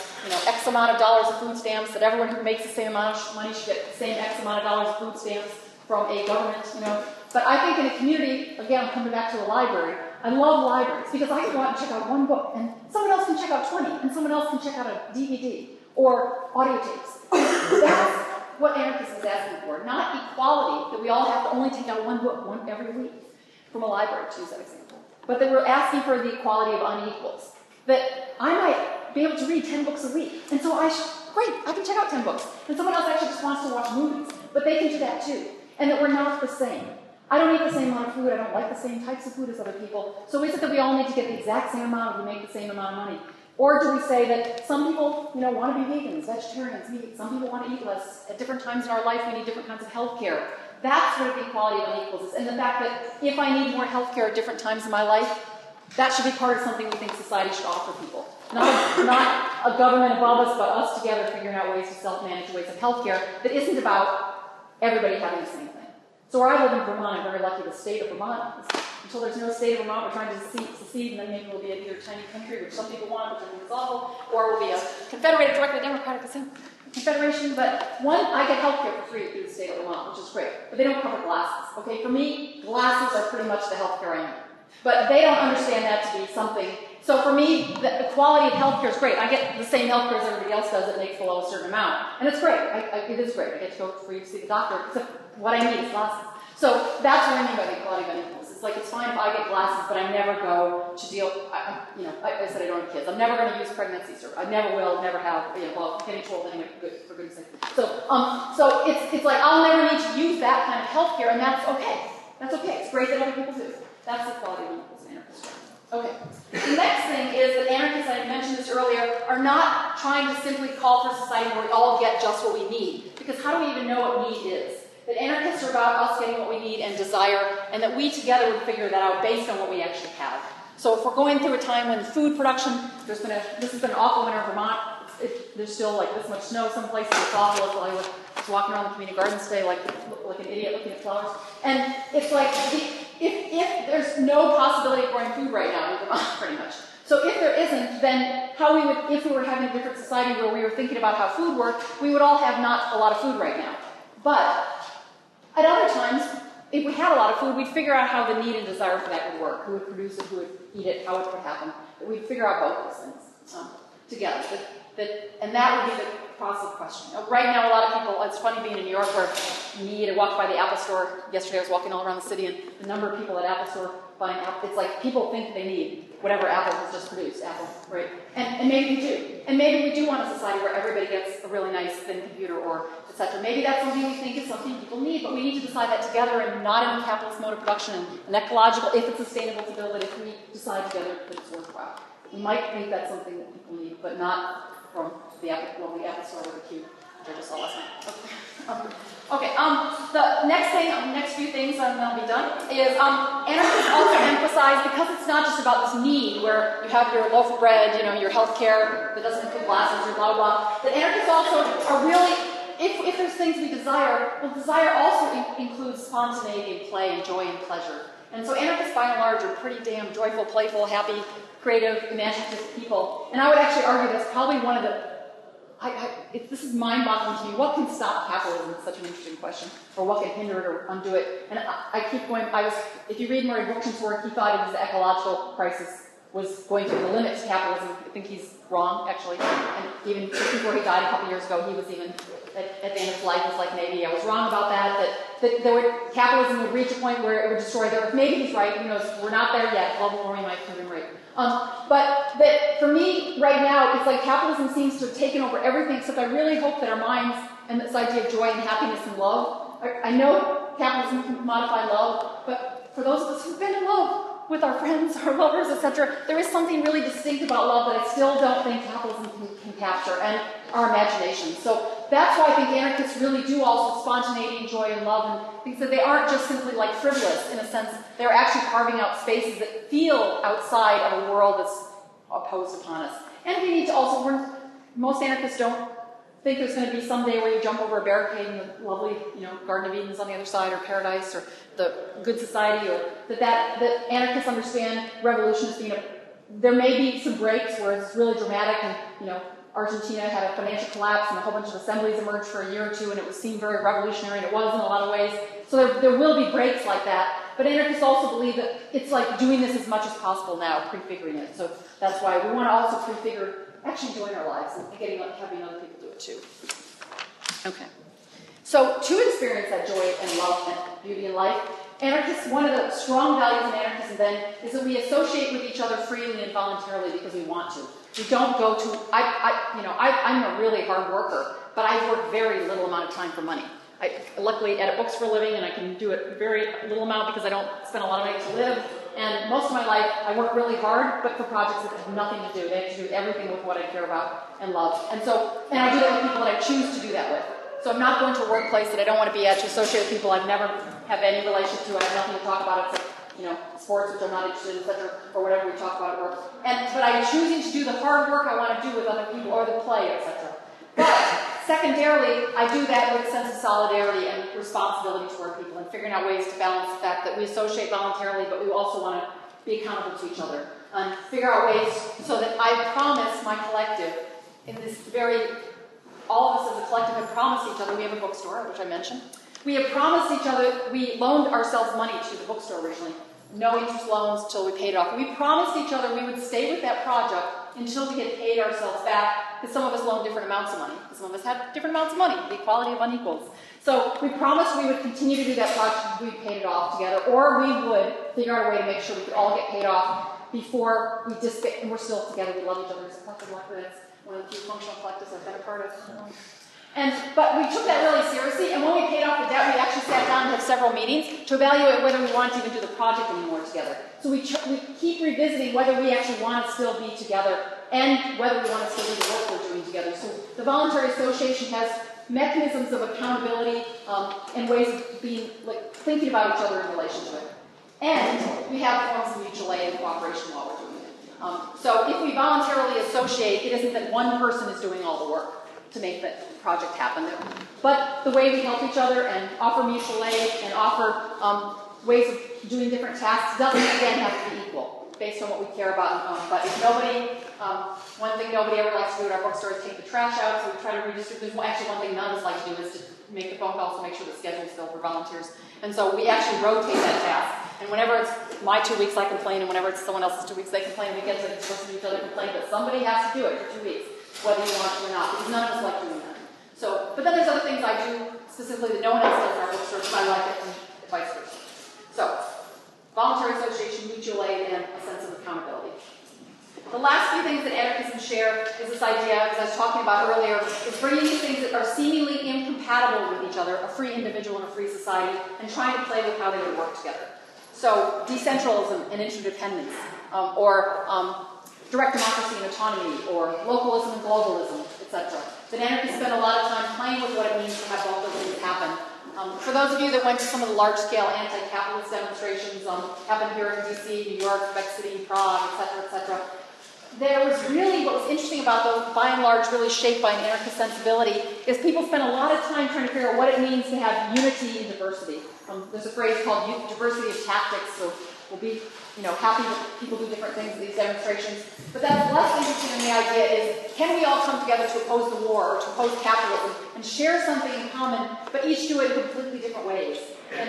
X amount of dollars of food stamps, that everyone who makes the same amount of money should get the same X amount of dollars of food stamps from a government, But I think in a community, again, I'm coming back to a library, I love libraries because I can go out and check out one book, and someone else can check out 20, and someone else can check out a DVD or audio tapes. That's what anarchism is asking for, not equality, that we all have to only take out one book every week from a library, to use that example. But that we're asking for the equality of unequals. That I might be able to read 10 books a week, and so great, I can check out 10 books. And someone else actually just wants to watch movies, but they can do that too. And that we're not the same. I don't eat the same amount of food, I don't like the same types of food as other people. So is it that we all need to get the exact same amount if we make the same amount of money? Or do we say that some people, want to be vegans, vegetarians, meat, some people want to eat less. At different times in our life, we need different kinds of health care. That's what the equality of unequals is. And the fact that if I need more health care at different times in my life, that should be part of something we think society should offer people. Not a government above us, but us together figuring out ways to self-manage ways of health care that isn't about everybody having the same thing. So where I live in Vermont, I'm very lucky the state of Vermont is. Until there's no state of Vermont, we're trying to secede, and then maybe we'll be a either tiny country, which some people want, which I think is awful, or we'll be a confederated, directly democratic confederation. But I get health care for free through the state of Vermont, which is great. But they don't cover glasses. Okay, for me, glasses are pretty much the health care I need. But they don't understand that to be something. So for me, the quality of health care is great. I get the same health care as everybody else does that makes below a certain amount. And it's great. It is great. I get to go free to see the doctor, except what I need is glasses. So that's what I mean by the equality of unequals. It's like it's fine if I get glasses, but I never go to deal. I said I don't have kids. I'm never going to use pregnancy service. I never will, never have. Well, getting told anyway. For goodness sake. So it's like I'll never need to use that kind of healthcare, and that's okay. That's okay. It's great that other people do. That's the equality of unequals in anarchists. Okay. The next thing is that anarchists, I mentioned this earlier, are not trying to simply call for a society where we all get just what we need. Because how do we even know what need is? That anarchists are about us getting what we need and desire, and that we together would figure that out based on what we actually have. So if we're going through a time when food production, this has been an awful winter in Vermont. There's still like this much snow some places. It's awful. I was walking around the community gardens today like an idiot looking at flowers. And it's like, if there's no possibility of growing food right now in Vermont, pretty much. So if there isn't, then if we were having a different society where we were thinking about how food worked, we would all have not a lot of food right now. But at other times, if we had a lot of food, we'd figure out how the need and desire for that would work, who would produce it, who would eat it, how it would happen. We'd figure out both those things together. And that would be the process question. Right now, a lot of people, it's funny being in New York where I walked by the Apple store yesterday. I was walking all around the city, and the number of people at Apple store buying Apple, it's like people think they need whatever Apple has just produced, Apple, right? And maybe we do. And maybe we do want a society where everybody gets a really nice thin computer or etc. Maybe that's something we think is something people need, but we need to decide that together and not in a capitalist mode of production and ecological, if it's sustainable to build it, if we decide together that it's worthwhile. We might think that's something that people need, but not from the Apple store with the Q, which I just saw last night. Okay. Okay, the next few things, and then I'll be done, is anarchists also emphasize, because it's not just about this need where you have your loaf of bread, your health care that doesn't include glasses or blah, blah, that anarchists also are really, if there's things we desire, well, desire also includes spontaneity and play and joy and pleasure. And so anarchists, by and large, are pretty damn joyful, playful, happy, creative, imaginative people. And I would actually argue that's probably one of the this is mind-boggling to me. What can stop capitalism? It's such an interesting question. Or what can hinder it or undo it? And I keep going. If you read Murray Bookchin's work, he thought it was the ecological crisis was going to be the limit to capitalism. I think he's wrong, actually. And even just before he died a couple years ago, he was even at the end of his life was like, maybe I was wrong about that. That capitalism would reach a point where it would destroy the earth. Maybe he's right. Who knows? We're not there yet. Global warming might prove him right. But that for me, right now, it's like capitalism seems to have taken over everything, except I really hope that our minds and this idea of joy and happiness and love, I know capitalism can modify love, but for those of us who've been in love with our friends, our lovers, etc., there is something really distinct about love that I still don't think capitalism can capture, and our imagination. So that's why I think anarchists really do also spontaneity and joy and love, and things that they aren't just simply like frivolous in a sense. They're actually carving out spaces that feel outside of a world that's opposed upon us. And we need to also, most anarchists don't think there's going to be some day where you jump over a barricade and the lovely, Garden of Eden is on the other side, or paradise, or the good society, or that anarchists understand revolution as being there may be some breaks where it's really dramatic, and Argentina had a financial collapse and a whole bunch of assemblies emerged for a year or two, and it seemed very revolutionary, and it was in a lot of ways. So there will be breaks like that. But anarchists also believe that it's like doing this as much as possible now, prefiguring it. So that's why we want to also prefigure actually enjoying our lives and having other people do it too. Okay. So to experience that joy and love and beauty in life, anarchists, one of the strong values in anarchism then is that we associate with each other freely and voluntarily because we want to. We don't go to, I'm a really hard worker, but I work very little amount of time for money. I luckily edit books for a living, and I can do it very little amount because I don't spend a lot of money to live. And most of my life, I work really hard, but for projects that have nothing to do. They have to do with everything with what I care about and love. And I do that with people that I choose to do that with. So I'm not going to a workplace that I don't want to be at to associate with people I've never have any relationship to. I have nothing to talk about except, sports, which I'm not interested in, etc., or whatever we talk about at work. But I'm choosing to do the hard work I want to do with other people, or the play, etc. But secondarily, I do that with a sense of solidarity and responsibility toward people, and figuring out ways to balance the fact that we associate voluntarily, but we also want to be accountable to each other, and figure out ways so that I promise my collective in this all of us as a collective have promised each other. We have a bookstore, which I mentioned. We have promised each other, we loaned ourselves money to the bookstore originally. No interest loans till we paid it off. We promised each other we would stay with that project until we had paid ourselves back, because some of us loaned different amounts of money. Some of us had different amounts of money, the equality of unequals. So we promised we would continue to do that project until we paid it off together, or we would figure out a way to make sure we could all get paid off before we dissipate, and we're still together. We love each other as a collective. That's one of the few functional collectives I've been a part of. But we took that really seriously, and when we paid off the debt, we actually sat down and had several meetings to evaluate whether we wanted to even do the project anymore together. So we keep revisiting whether we actually want to still be together and whether we want to still do the work we're doing together. So the Voluntary Association has mechanisms of accountability and ways of thinking about each other in relation to it. And we have forms of mutual aid and cooperation while we're doing it. So if we voluntarily associate, it isn't that one person is doing all the work to make the project happen. But the way we help each other and offer mutual aid and offer ways of doing different tasks doesn't, again, have to be equal based on what we care about. But if one thing nobody ever likes to do at our bookstore is take the trash out, so we try to redistribute. There's actually one thing none of us like to do is to make the phone calls to make sure the schedule is filled for volunteers. And so we actually rotate that task. And whenever it's my 2 weeks, I complain, and whenever it's someone else's 2 weeks, they complain. We get to listen to each other complain, but somebody has to do it for 2 weeks, whether you want to or not, because none of us like doing that. So, but then there's other things I do specifically that no one else does in our bookstore, but I like it, and vice versa. So, voluntary association, mutual aid, and a sense of accountability. The last few things that anarchism share is this idea, as I was talking about earlier, is bringing these things that are seemingly incompatible with each other, a free individual and a free society, and trying to play with how they would work together. So, decentralism and interdependence, or direct democracy and autonomy, or localism and globalism, etc. That anarchists spend a lot of time playing with what it means to have both those things happen, For those of you that went to some of the large-scale anti-capitalist demonstrations, happened here in D.C., New York, Quebec City, Prague, etc., there was really, what was interesting about those, by and large, really shaped by an anarchist sensibility, is people spent a lot of time trying to figure out what it means to have unity in diversity. There's a phrase called diversity of tactics, so we'll be happy that people do different things at these demonstrations. But that's less interesting than the idea is, can we all come together to oppose the war or to oppose capitalism and share something in common, but each do it in completely different ways?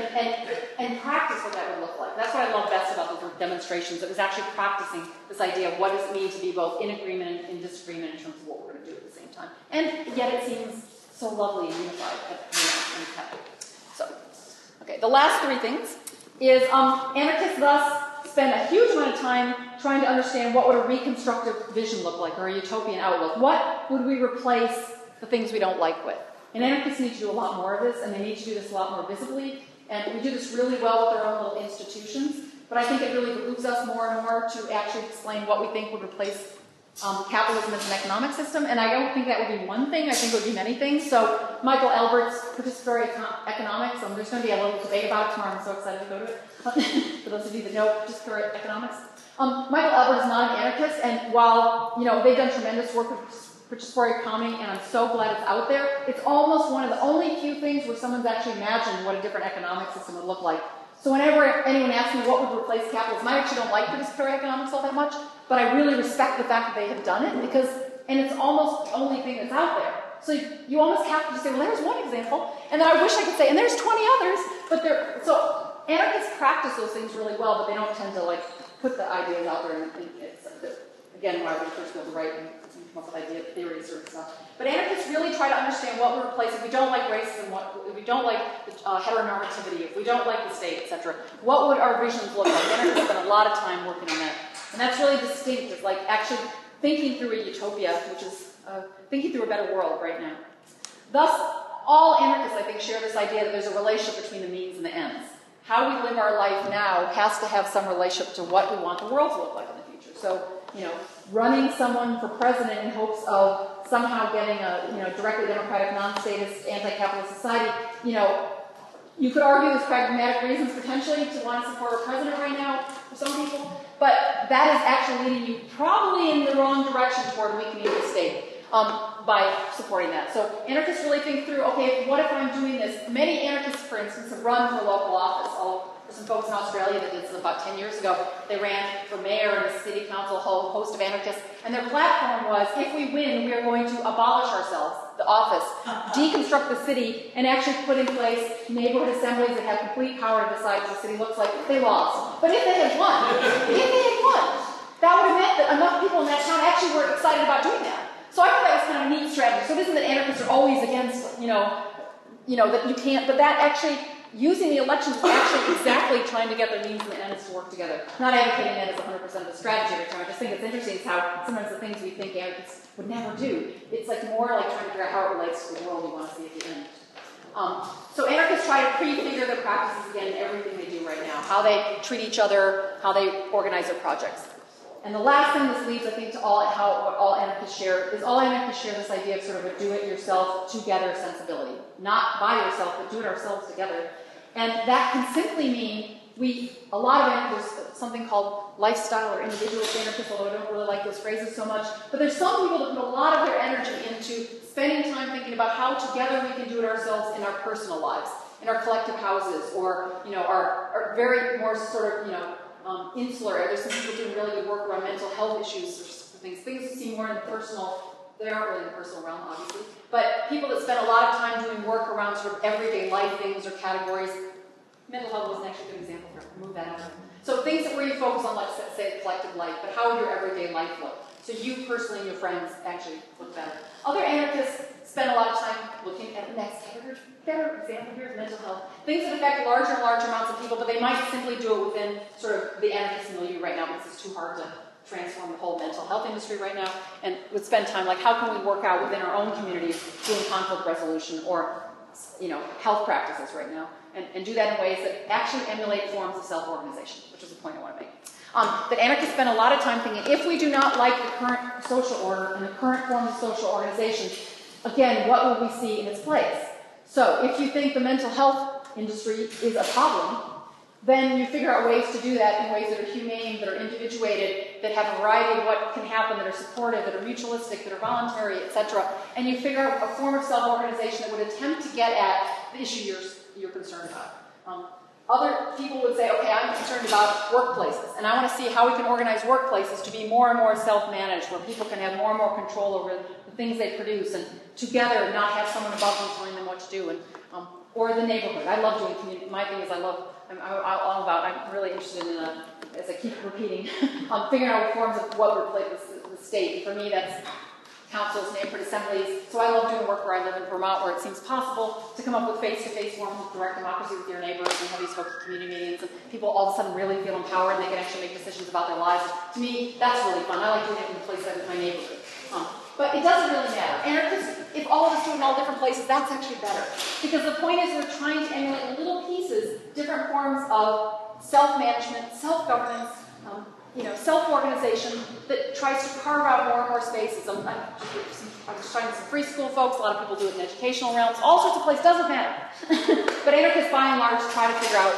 And practice what that would look like. That's what I love best about the demonstrations. It was actually practicing this idea of what does it mean to be both in agreement and in disagreement in terms of what we're going to do at the same time. And yet it seems so lovely and unified and happy. So, okay, the last three things is anarchists thus spend a huge amount of time trying to understand what would a reconstructive vision look like, or a utopian outlook. What would we replace the things we don't like with? And anarchists need to do a lot more of this, and they need to do this a lot more visibly. And we do this really well with our own little institutions, but I think it really behooves us more and more to actually explain what we think would replace capitalism as an economic system. And I don't think that would be one thing. I think it would be many things. So Michael Albert's Participatory Economics, there's going to be a little debate about it tomorrow. I'm so excited to go to it. For those of you that know Participatory Economics. Michael Albert is not an anarchist, and while they've done tremendous work with participatory economy, and I'm so glad it's out there, it's almost one of the only few things where someone's actually imagined what a different economic system would look like. So whenever anyone asks me what would replace capitalism, I actually don't like participatory economics all that much, but I really respect the fact that they have done it, and it's almost the only thing that's out there. So you almost have to just say, well, there's one example, and then I wish I could say, and there's 20 others, so anarchists practice those things really well, but they don't tend to put the ideas out there, and it's again why we first go to write and come up with idea theories or stuff. But anarchists really try to understand what would replace if we don't like racism, if we don't like heteronormativity, if we don't like the state, etc. What would our visions look like? Anarchists spend a lot of time working on that, and that's really distinct. It's like actually thinking through a utopia, which is thinking through a better world right now. Thus, all anarchists, I think, share this idea that there's a relationship between the means and the ends. How we live our life now has to have some relationship to what we want the world to look like in the future. So, running someone for president in hopes of somehow getting a directly democratic, non-statist, anti-capitalist society, you could argue there's pragmatic reasons potentially to want to support a president right now for some people, but that is actually leading you probably in the wrong direction toward weakening the state by supporting that. So anarchists really think through, okay, what if I'm doing this? Many anarchists, for instance, have run for local office. For some folks in Australia that did this about 10 years ago, they ran for mayor and a city council, a whole host of anarchists, and their platform was, if we win, we are going to abolish ourselves, the office, deconstruct the city, and actually put in place neighborhood assemblies that have complete power to decide what the city looks like. They lost. But if they had won, that would have meant that enough people in that town actually were excited about doing that. So I thought that was kind of a neat strategy. So it isn't that anarchists are always against, that you can't, but that actually, using the elections is actually exactly trying to get their means and the ends to work together. Not advocating that as 100% of the strategy every time. I just think it's interesting is how sometimes the things we think anarchists would never do, it's more like trying to figure out how it relates to the world we want to see at the end. So anarchists try to prefigure their practices again in everything they do right now, how they treat each other, how they organize their projects. And the last thing this leads, I think, to what all anarchists share is all anarchists share this idea of sort of a do-it-yourself together sensibility. Not by yourself, but do it ourselves together. And that can simply mean a lot of anarchists, something called lifestyle or individualist anarchists, although I don't really like those phrases so much, but there's some people that put a lot of their energy into spending time thinking about how together we can do it ourselves in our personal lives, in our collective houses, or, our very more sort of, insular. There's some people doing really good work around mental health issues or things you see more in the personal. They aren't really in the personal realm, obviously. But people that spend a lot of time doing work around sort of everyday life things or categories. Mental health was an actually good example here. Move that out. So things that where you focus on, let's say, collective life, but how would your everyday life look? So you personally and your friends actually look better. Other anarchists spend a lot of time looking at the next category. Better example here is mental health. Things that affect larger and larger amounts of people, but they might simply do it within sort of the anarchist milieu right now because it's too hard to transform the whole mental health industry right now, and would spend time how can we work out within our own communities doing conflict resolution or health practices right now, and do that in ways that actually emulate forms of self-organization, which is the point I want to make. That anarchists spend a lot of time thinking, if we do not like the current social order and the current forms of social organization, again, what will we see in its place? So if you think the mental health industry is a problem, then you figure out ways to do that in ways that are humane, that are individuated, that have a variety of what can happen, that are supportive, that are mutualistic, that are voluntary, etc. And you figure out a form of self-organization that would attempt to get at the issue you're concerned about. Other people would say, okay, I'm concerned about workplaces, and I want to see how we can organize workplaces to be more and more self-managed, where people can have more and more control over the things they produce, and together not have someone above them telling them what to do. And or the neighborhood. I love doing community. My thing is I'm really interested in, as I keep repeating, figuring out forms of what replaces the state. For me, that's councils, neighborhood assemblies. So I love doing work where I live in Vermont, where it seems possible to come up with face-to-face forms of direct democracy with your neighbors and have these hokey community meetings, and people all of a sudden really feel empowered and they can actually make decisions about their lives. To me, that's really fun. I like doing it in the place that is my neighborhood. But it doesn't really matter. Anarchists, if all of us do it in all different places, that's actually better. Because the point is we're trying to emulate in little pieces different forms of self-management, self-governance, self-organization that tries to carve out more and more spaces. I'm just trying some free school folks. A lot of people do it in educational realms. All sorts of places. Doesn't matter. But anarchists, by and large, try to figure out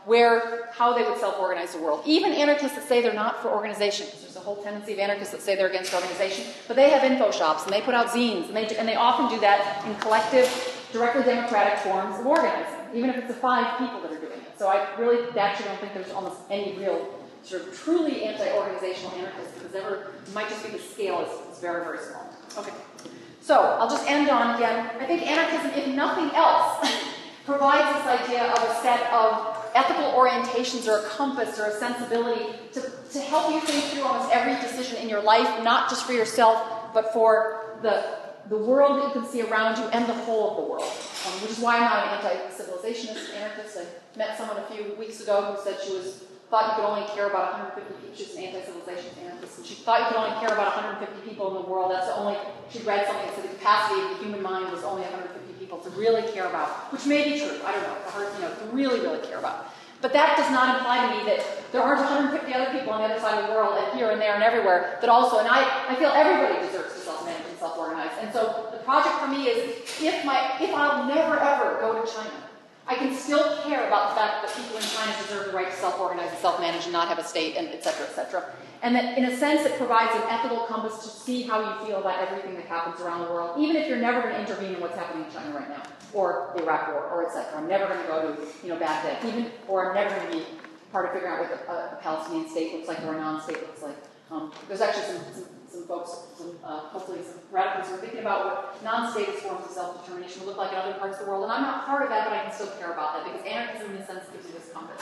how they would self-organize the world. Even anarchists that say they're not for organization, because there's a whole tendency of anarchists that say they're against organization, but they have info shops, and they put out zines, and they often do that in collective, directly democratic forms of organizing, even if it's the 5 people that are doing it. So I really actually don't think there's almost any real sort of truly anti-organizational anarchists, because it might just be the scale is very, very small. Okay. So I'll just end on, again, I think anarchism, if nothing else, provides this idea of a set of ethical orientations or a compass or a sensibility to help you think through almost every decision in your life, not just for yourself, but for the world that you can see around you and the whole of the world. Which is why I'm not an anti-civilizationist anarchist. I met someone a few weeks ago who said she thought you could only care about 150 people. She's an anti-civilization anarchist, and she thought you could only care about 150 people in the world. She read something that said the capacity of the human mind was only 150 people to really care about, which may be true. I don't know. To really, really care about. But that does not imply to me that there aren't 150 other people on the other side of the world, and here and there and everywhere, that also, and I feel everybody deserves to self-manage and self-organize. And so the project for me is, if I'll never ever go to China, I can still care about the fact that people in China deserve the right to self-organize and self-manage and not have a state, and et cetera, et cetera. And that, in a sense, it provides an ethical compass to see how you feel about everything that happens around the world, even if you're never going to intervene in what's happening in China right now, or the Iraq War, or et cetera. I'm never going to go to, Baghdad, or I'm never going to be part of figuring out what a Palestinian state looks like or a non-state looks like. There's actually some folks, hopefully some radicals, who are thinking about what non-statist forms of self-determination would look like in other parts of the world. And I'm not part of that, but I can still care about that, because anarchism, in a sense, gives you this compass.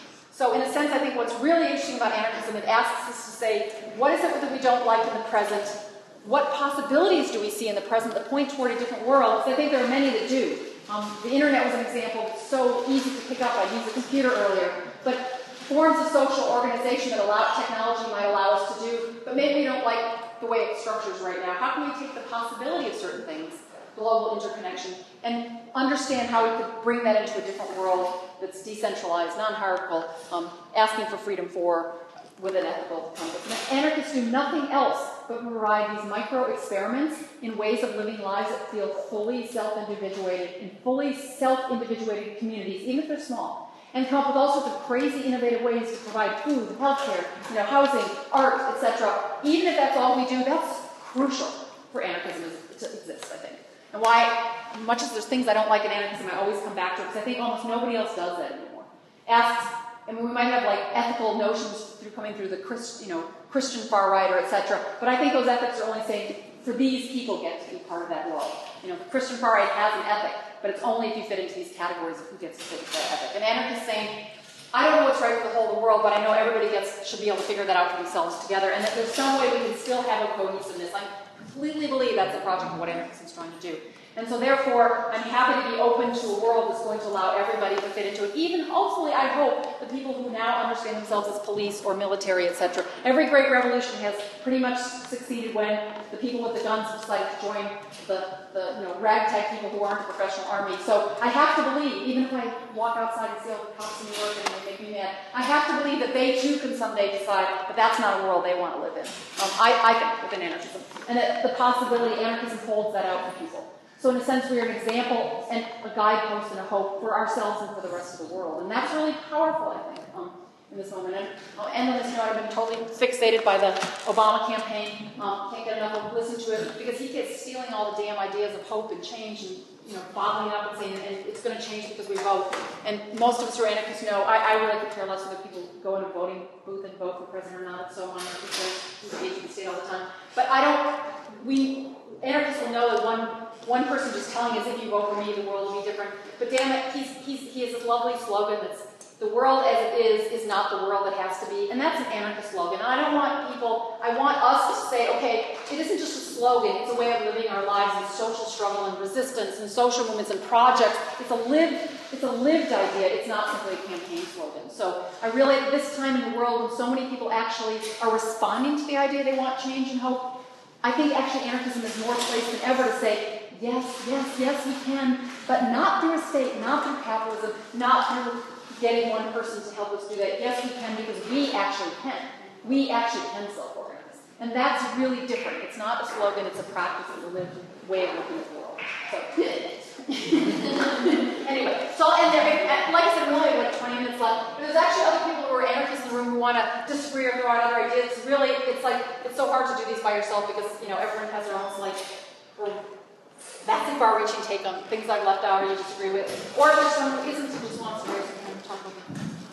So in a sense, I think what's really interesting about anarchism, it asks us to say, what is it that we don't like in the present? What possibilities do we see in the present that point toward a different world? Because I think there are many that do. The internet was an example. It's so easy to pick up. I used a computer earlier. But forms of social organization that technology might allow us to do, but maybe we don't like the way it structures right now. How can we take the possibility of certain things, global interconnection, and understand how we could bring that into a different world that's decentralized, non-hierarchical, asking for freedom with an ethical compass. And anarchists do nothing else but provide these micro-experiments in ways of living lives that feel fully self-individuated, in fully self-individuated communities, even if they're small, and come up with all sorts of crazy, innovative ways to provide food, healthcare, housing, art, etc. Even if that's all we do, that's crucial for anarchism to exist, I think. And why, much as there's things I don't like in anarchism, I always come back to it, because I think almost nobody else does that anymore. We might have ethical notions coming through the Christian far right or etc. But I think those ethics are only saying, for these people get to be part of that world. The Christian far right has an ethic, but it's only if you fit into these categories of who gets to fit into that ethic. And anarchists saying, I don't know what's right for the whole of the world, but I know everybody should be able to figure that out for themselves together, and that there's some way we can still have a cohesiveness. I completely believe that's the project of what anarchism is trying to do. And so therefore, I'm happy to be open to a world that's going to allow everybody to fit into it. Even, hopefully, I hope, the people who now understand themselves as police or military, etc. Every great revolution has pretty much succeeded when the people with the guns decided to join the ragtag people who aren't the professional army. So I have to believe, even if I walk outside and see all the cops in New York and they make me mad, I have to believe that they too can someday decide that that's not a world they want to live in. I think, within anarchism. And that the possibility, anarchism holds that out for people. So in a sense, we are an example and a guidepost and a hope for ourselves and for the rest of the world. And that's really powerful, I think, in this moment. And I'll end on this note. I've been totally fixated by the Obama campaign. Can't get enough of listen to it because he gets stealing all the damn ideas of hope and change and bottling it up and saying, and it's going to change because we vote. And most of us who are anarchists know, I really could care less whether people go in a voting booth and vote for president or not. It's so minor because he's engaged in the state all the time. But anarchists will know that one person just telling us, if you vote for me, the world will be different. But damn it, he has this lovely slogan that's, the world as it is not the world it has to be. And that's an anarchist slogan. I want us to say, okay, it isn't just a slogan, it's a way of living our lives in social struggle and resistance and social movements and projects. It's a lived idea. It's not simply a campaign slogan. So I really, at this time in the world when so many people actually are responding to the idea they want change and hope, I think actually anarchism is more placed than ever to say, yes, we can, but not through a state, not through capitalism, not through getting one person to help us do that. Yes, we can because we actually can. We actually can self-organize. And that's really different. It's not a slogan, it's a practice, it's a lived way of looking at the world. So, anyway, so I'll end there. Like I said, we only have 20 minutes left. But there's actually other people who are anarchists in the room who want to disagree or throw out other ideas. It's so hard to do these by yourself because, everyone has their own, massive far-reaching take on things I've left out or you disagree with. Or if there's someone who isn't who just wants to raise their hand and talk about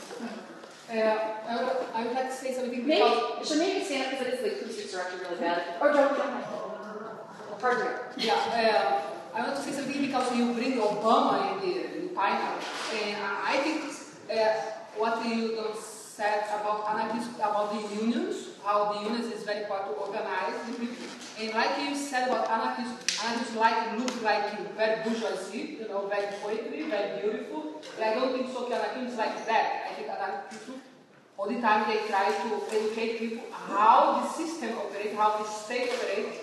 it. I would like to say something. Maybe stand up because it is the acoustics are actually really bad. Or don't. Pardon me. Yeah, I want to say something because you bring Obama in the panel, and I think what you said about anarchism, about the unions, how the unions is very important to organize the people. And like you said about anarchism look like very bourgeoisie, very poetry, very beautiful. And I don't think so. Anarchism is like that. I think anarchism, all the time they try to educate people how the system operates, how the state operates,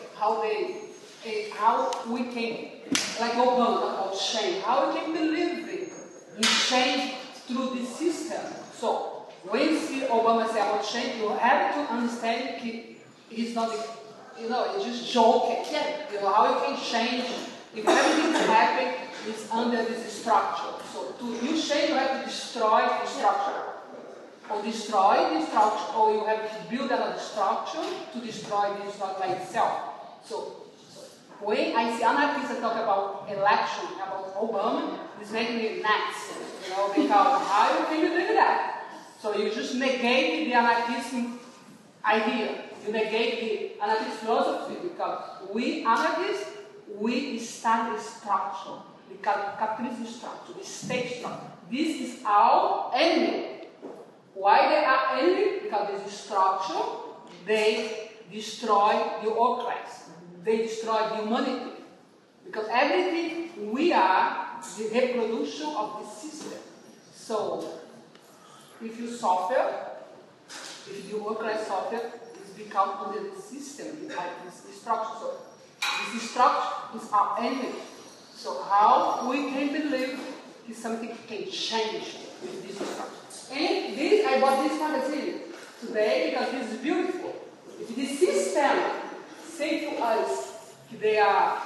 how we can, like Obama about change, how we can believe in change through the system. So when you see Obama say about change, you have to understand he's not, he's just joking. How you can change if everything that's happening is under this structure. So to change, you have to destroy the structure. Or destroy the structure, or you have to build another structure to destroy the structure by itself. So when I see anarchists talk about election, about Obama, it's making me nuts, because how can you do that? So you just negate the anarchism idea, you negate the anarchist philosophy, because we anarchists, we stand the structure, the capitalist structure, the state structure. This is our enemy. Why they are enemy? Because this structure, they destroy the bureaucracy. They destroy the humanity. Because everything we are the reproduction of the system. So, if you suffer, if the bureaucracy suffer, it's become under the system, this structure. So, this structure is our enemy. So, how we can believe that something can change with this structure? And I bought this magazine today because this is beautiful. If the system say to us they are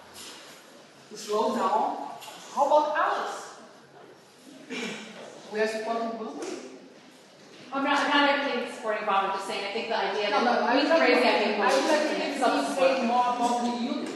to slow down, how about us? We are supporting Obama. I'm not advocating supporting Obama. I'm just saying I think the idea I would like to say more about the union.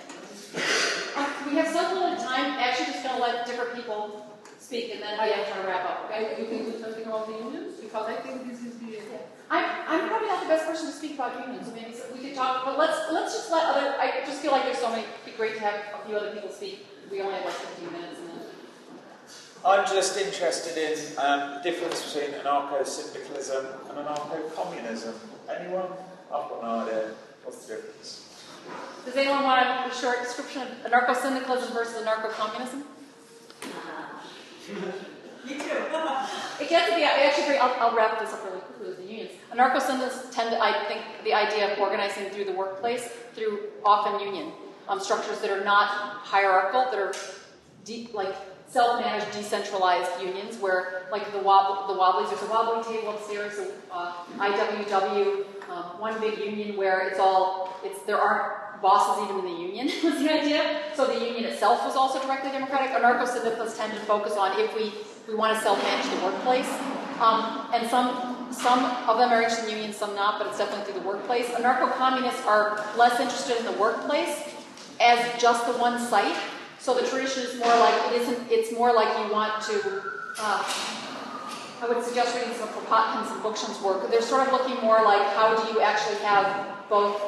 We have so little time. Actually, just going to let different people speak, and then we have to wrap up. Okay, you can do something about the unions because I think this is the. I'm probably not the best person to speak about unions, so maybe we could talk. But let's just let other. I just feel like there's so many. It'd be great to have a few other people speak. We only have 15 minutes, and then. I'm just interested in the difference between anarcho-syndicalism and anarcho-communism. Anyone? I've got no idea. What's the difference? Does anyone want a short description of anarcho-syndicalism versus anarcho-communism? Me too. It gets to be actually. I'll wrap this up really quickly with the unions. Anarcho-syndicalists tend to, I think, the idea of organizing through the workplace through often union structures that are not hierarchical, that are self-managed, decentralized unions, where like the Wobblies, there's a wobbly table upstairs, so IWW, one big union where there aren't bosses even in the union was the idea. So the union itself was also directly democratic. Anarcho-syndicalists tend to focus on if we want to self-manage the workplace. And some of them are interested in unions, some not, but it's definitely through the workplace. Anarcho-communists are less interested in the workplace as just the one site. So the tradition is more like, it's more like you want to, I would suggest reading some of Kropotkin's and Bookchin's work. They're sort of looking more like how do you actually have both,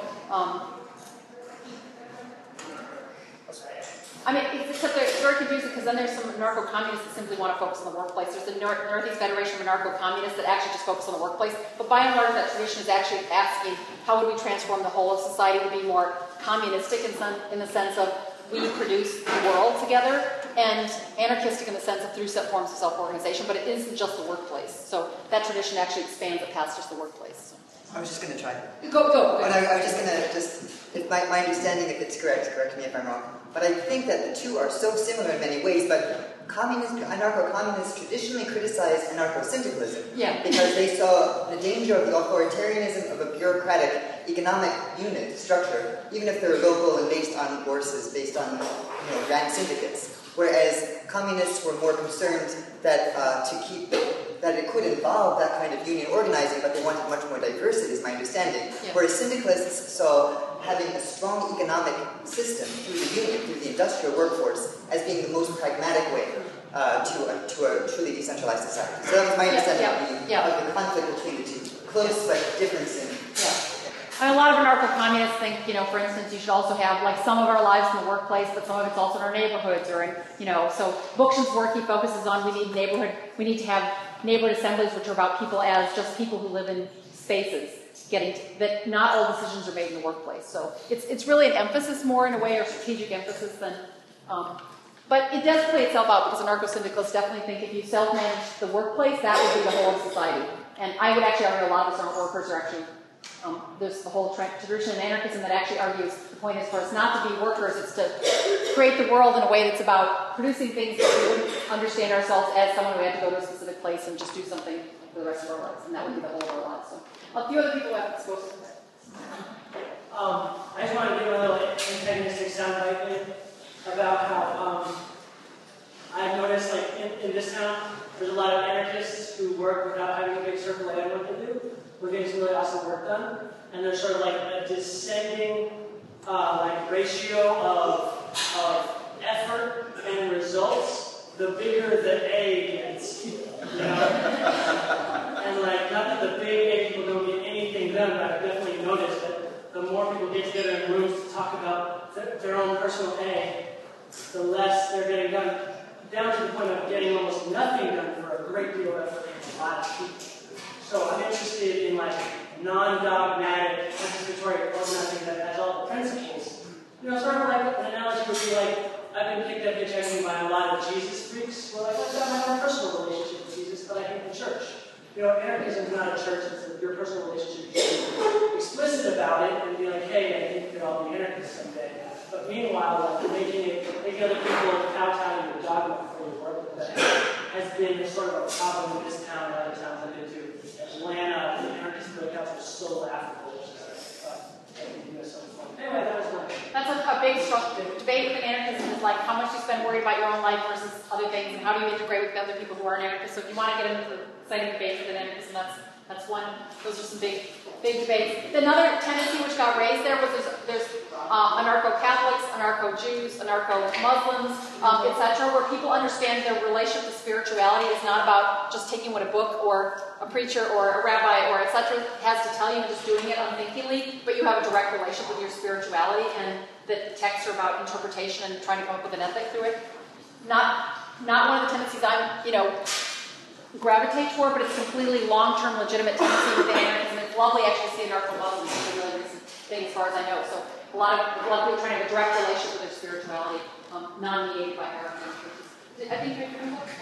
except it's very confusing because then there's some anarcho-communists that simply want to focus on the workplace. There's the Northeast Federation of Anarcho-Communists that actually just focus on the workplace. But by and large, that tradition is actually asking how would we transform the whole of society to be more communistic in the sense of we produce the world together, and anarchistic in the sense of through set forms of self-organization, but it isn't just the workplace. So that tradition actually expands it past just the workplace. I was just going to try. Go. But I was just going to if my understanding, if it's correct me if I'm wrong, but I think that the two are so similar in many ways, but anarcho-communists traditionally criticized anarcho-syndicalism because they saw the danger of the authoritarianism of a bureaucratic economic unit structure, even if they're local and based on bourses, based on grand syndicates. Whereas communists were more concerned that that it could involve that kind of union organizing, but they wanted much more diversity, is my understanding. Yeah. Whereas syndicalists saw having a strong economic system through the union, through the industrial workforce, as being the most pragmatic way to a truly decentralized society. So that was my understanding of the conflict between the two. Close, but difference in... A lot of anarcho-communists think, for instance, you should also have, like, some of our lives in the workplace, but some of it's also in our neighborhoods, or in, so Bookchin's work, he focuses on we need to have neighborhood assemblies which are about people as just people who live in spaces, that not all decisions are made in the workplace. So it's really an emphasis more in a way, or strategic emphasis than, but it does play itself out because anarcho-syndicalists definitely think if you self-manage the workplace, that would be the whole of society. And I would actually argue a lot of us workers are actually, there's the whole tradition in anarchism that actually argues the point is for us not to be workers, it's to create the world in a way that's about producing things that we wouldn't understand ourselves as someone who had to go to a specific place and just do something for the rest of our lives, and that would be the whole of our lives. So a few other people have spoken. I just want to give a little antagonistic soundbite about how I've noticed, like, in this town, there's a lot of anarchists who work without having a big circle of what they do. We're getting some really awesome work done, and there's sort of like a descending ratio of effort and results. The bigger the A gets, and not that the big A people don't get anything done, but I've definitely noticed that the more people get together in rooms to talk about their own personal A, the less they're getting done, down to the point of getting almost nothing done for a great deal of effort and a lot of people. So I'm interested in non-dogmatic, participatory organizing that has all the principles. Sort of like an analogy would be like, I've been kicked up hitchhiking by a lot of Jesus freaks. Well, I've got my own personal relationship with Jesus, but I hate the church. Anarchism is not a church, it's your personal relationship. Be explicit about it and be like, hey, I think we could all be anarchists someday. But meanwhile, making other people kowtow to your dogma before you work with them has been sort of a problem in this town and other towns I've been to. Atlanta, the anarchist breakouts are so laughable. Anyway, that was one. That's a big debate with anarchism is like how much you spend worried about your own life versus other things, and how do you integrate with other people who are anarchists. So if you want to get into the exciting debates with anarchism, that's one. Those are some big debates. Another tendency which got raised there was there's anarcho-Catholics, anarcho-Jews, anarcho-Muslims, etc., where people understand their relationship to spirituality is not about just taking what a book or a preacher or a rabbi or etc. has to tell you and just doing it unthinkingly, but you have a direct relationship with your spirituality, and the texts are about interpretation and trying to come up with an ethic through it. Not one of the tendencies I'm, gravitate toward, but it's completely long-term legitimate tendency within anarchism. It's lovely actually to see anarcho-Muslims. It's a really recent thing as far as I know. So a lot of people trying to have a direct relationship with their spirituality, non-mediated by hierarchy. I think you're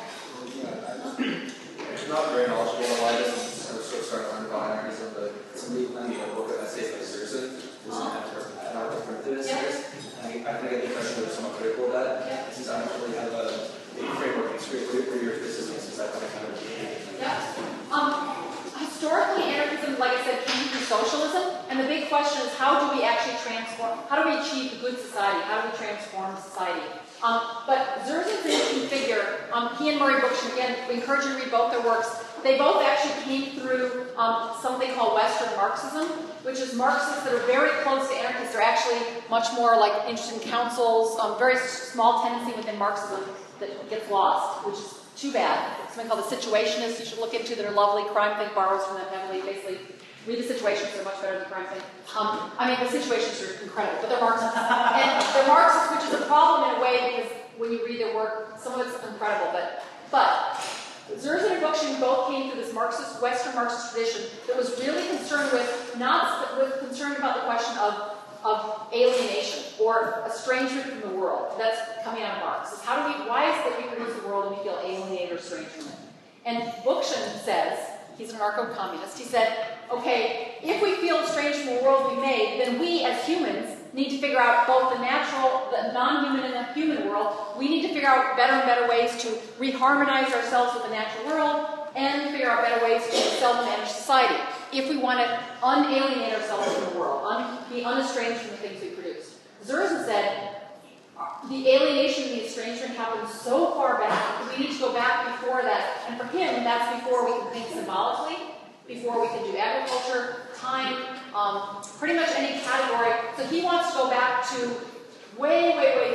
It's not very knowledgeable in a lot of this. I was sort of starting to learn about anarchism, but somebody lent me a book of essays by Searson, who's an anarcho-primitivist. I think I get the impression that they're somewhat critical of that, since I don't really have a framework for your criticism, since I kind of historically, anarchism, like I said, came from socialism, and the big question is how do we actually transform, how do we achieve a good society, how do we transform society? But Zerzan's an interesting figure. He and Murray Bookchin, again, we encourage you to read both their works. They both actually came through something called Western Marxism, which is Marxists that are very close to anarchists. They're actually much more like interested in councils, very small tendency within Marxism that gets lost, which is too bad. Something called the Situationists you should look into that are lovely. Crime Think borrows from them heavily. Basically, read the Situations, they're much better than Crime Think. The Situations are incredible, but they're Marxists. And they're Marxists, which is a problem in a way because when you read their work, some of it's incredible, but Zerzan and Bookchin both came through this Western Marxist tradition that was really concerned concerned about the question of alienation or estrangement from the world. That's coming out of Marx. Why is it that we produce the world and we feel alienated or estranged from it? And Bookchin says, he's an anarcho-communist, he said, okay, if we feel estranged from the world we made, then we as humans need to figure out both the natural, the non-human, and the human world. We need to figure out better and better ways to reharmonize ourselves with the natural world and figure out better ways to self-manage society if we want to unalienate ourselves from the world, be unestranged from the things we produce. Zerzan said the alienation and the estrangement happened so far back, we need to go back before that. And for him, that's before we can think symbolically, before we can do agriculture, time, pretty much any category. So he wants to go back to way, way, way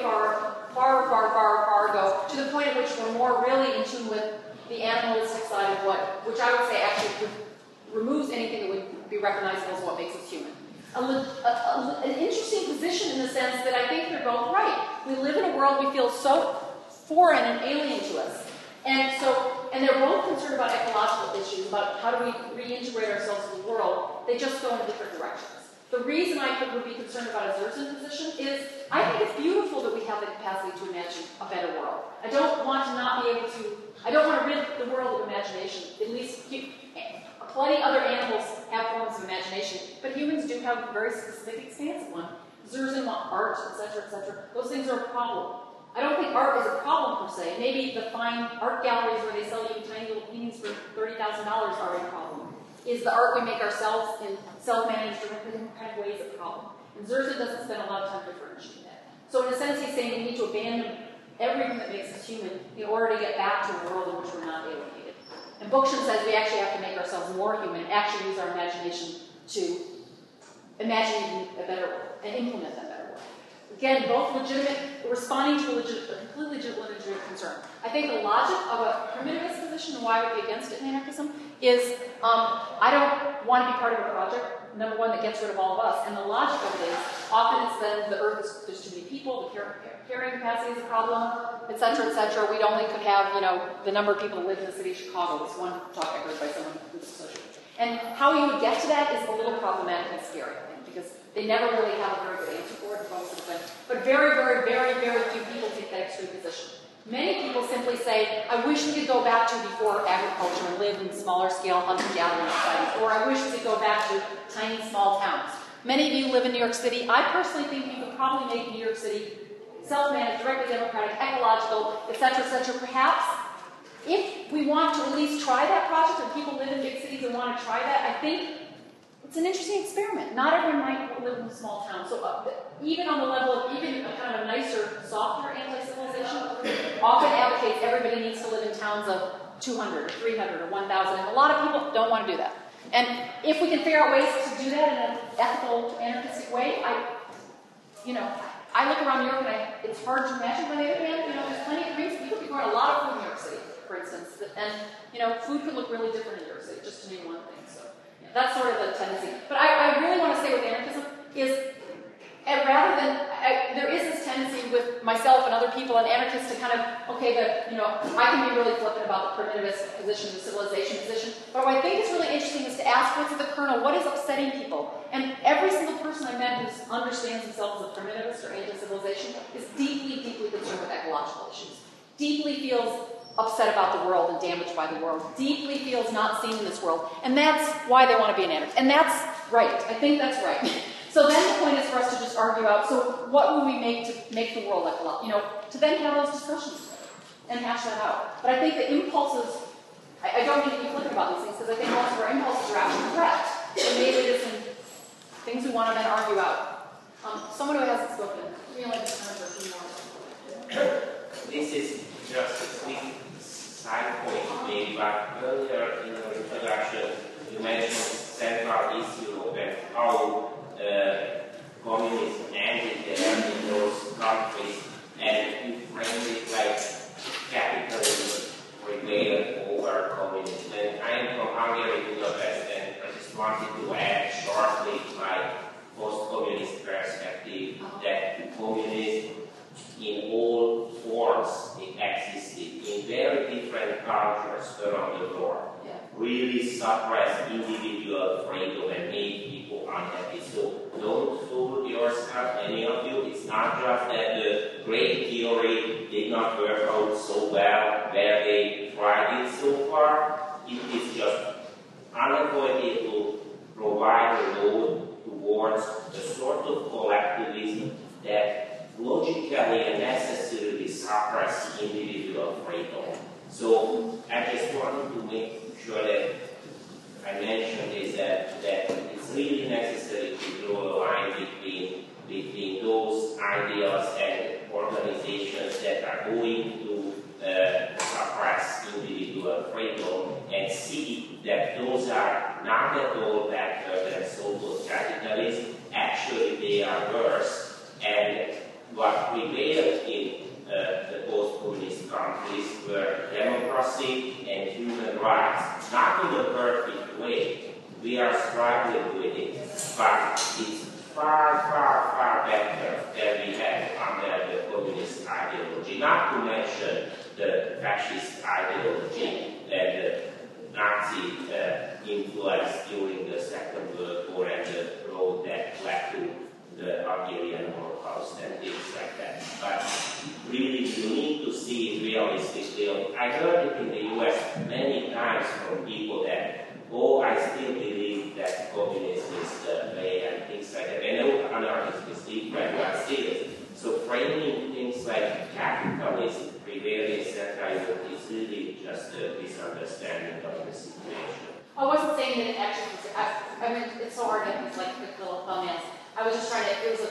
far ago, to the point at which we're more really in tune with the animalistic side of which I would say actually removes anything that would be recognizable as what makes us human. An interesting position in the sense that I think they're both right. We live in a world we feel so foreign and alien to us. And they're both concerned about ecological issues, about how do we reintegrate ourselves in the world. They just go in different directions. The reason I would be concerned about a Zerzan position is I think it's beautiful that we have the capacity to imagine a better world. I don't want to rid the world of imagination. At least plenty other animals have forms of imagination, but humans do have a very specific expansive one. Zerzan, art, etc., etc. Those things are a problem. I don't think art is a problem per se. Maybe the fine art galleries where they sell you tiny little paintings for $30,000 are a problem. Is the art we make ourselves in self-managed or different kind of ways a problem? And Zerzan doesn't spend a lot of time differentiating that. So in a sense, he's saying we need to abandon everything that makes us human in order to get back to a world in which we're not alienated. And Bookchin says we actually have to make ourselves more human, actually use our imagination to imagine a better world and implement that better world. Again, both legitimate, responding to a completely legitimate concern. I think the logic of a primitivist position and why I would be against it in anarchism is I don't want to be part of a project, number one, that gets rid of all of us. And the logic of it is often it's that the earth is, there's too many people, the carrying capacity is a problem, etc., etc. We only could have, the number of people that live in the city of Chicago. This one talk I heard by someone who's associated. And how you would get to that is a little problematic and scary, I think, because they never really have a very good answer for it, most of the time. But very, very, very, very few people take that extreme position. Many people simply say, I wish we could go back to before agriculture and live in smaller scale hunter-gathering societies, or I wish we could go back to tiny, small towns. Many of you live in New York City. I personally think you could probably make New York City self-managed, directly democratic, ecological, etc., etc. Perhaps, if we want to at least try that project, and people live in big cities and want to try that, I think it's an interesting experiment. Not everyone might live in a small town. So even on the level of even a kind of a nicer, softer anti-civilization, often advocates everybody needs to live in towns of 200 or 300 or 1,000. And a lot of people don't want to do that. And if we can figure out ways to do that in an ethical, anarchistic way, I look around New York and it's hard to imagine. On the other hand, there's plenty of reasons. People can grow a lot of food in New York City, for instance. And, food could look really different in New York City, just to name one thing. So that's sort of the tendency. But I really want to say with anarchism is, rather than, there is this tendency with myself and other people and anarchists to kind of, I can be really flippant about the primitivist position, the civilization position, but what I think is really interesting is to ask what's at the kernel, what is upsetting people? And every single person I met who understands themselves as a primitivist or anti-civilization is deeply, deeply concerned with ecological issues. Deeply feels upset about the world and damaged by the world. Deeply feels not seen in this world. And that's why they want to be an anarchist. And that's right. I think that's right. So then the point is for us to just argue out, so what will we make to make the world ecological? To then have those discussions and hash that out. But I think the impulses, I don't need to be flippant about these things because I think most of our impulses are actually correct. So maybe it isn't things we want to then argue out. Someone who hasn't spoken, you like to turn for a few more. This is just a quick side point, maybe, but earlier in your introduction, you mentioned Central East Europe and how communism ended there in those countries, and you framed it like capitalism prevailed over communism. And I am from Hungary, Budapest, and I just wanted to add shortly my post-communist perspective that communism in all forms it existed in very different cultures around the world. Really suppressed individual freedom and made people unhappy. So don't fool yourself, any of you. It's not just that the great theory did not work out so well where they tried it so far. It is just unavoidable to provide a road towards a sort of collectivism that logically and necessarily suppress individual freedom. So I just wanted to make sure that I mentioned is that it's really necessary to draw a line between those ideas and organizations that are going to suppress individual freedom and see that those are not at all better than so-called capitalism. Actually, they are worse. And what prevailed in the post-communist countries were democracy and human rights, not in a perfect way. We are struggling with it, but it's far, far, far better than we had under the communist ideology. Not to mention the fascist ideology that the Nazi influenced during the Second World War and the road that led to the Hungarian Holocaust and things like that. But really, you need to see it realistically. I heard it in the US many times from people that, I still believe that communism is the way and things like that. I know anarchism is different, but still. So framing things like capitalism prevailing Central Europe is really just a misunderstanding of the situation. I wasn't saying that it actually was, I mean, it's so hard to have these like quick little thumbnails. I was just trying to, it was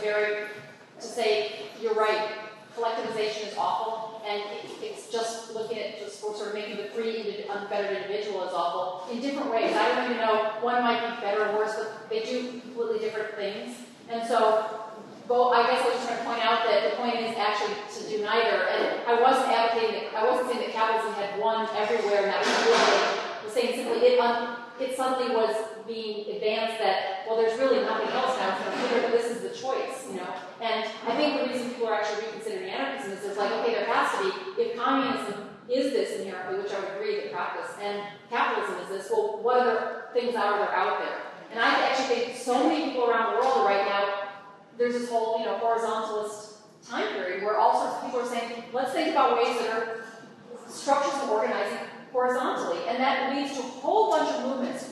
to say, you're right, collectivization is awful, and it's just looking at just sort of making the free, unfettered individual is awful in different ways. I don't even know, one might be better or worse, but they do completely different things. And so, I guess I was just trying to point out that the point is actually to do neither. And I wasn't saying that capitalism had won everywhere, and that was really, I was saying simply it suddenly was being advanced that, well, there's really nothing else now, it's clear that this is the choice, you know. And I think the reason people are actually reconsidering anarchism is there's like, okay, there has to be, if communism is this inherently, which I would agree the practice, and capitalism is this, well, what other things are there out there? And I actually think so many people around the world right now, there's this whole, horizontalist time period where all sorts of people are saying, let's think about ways that are structures of organizing horizontally, and that leads to a whole bunch of movements,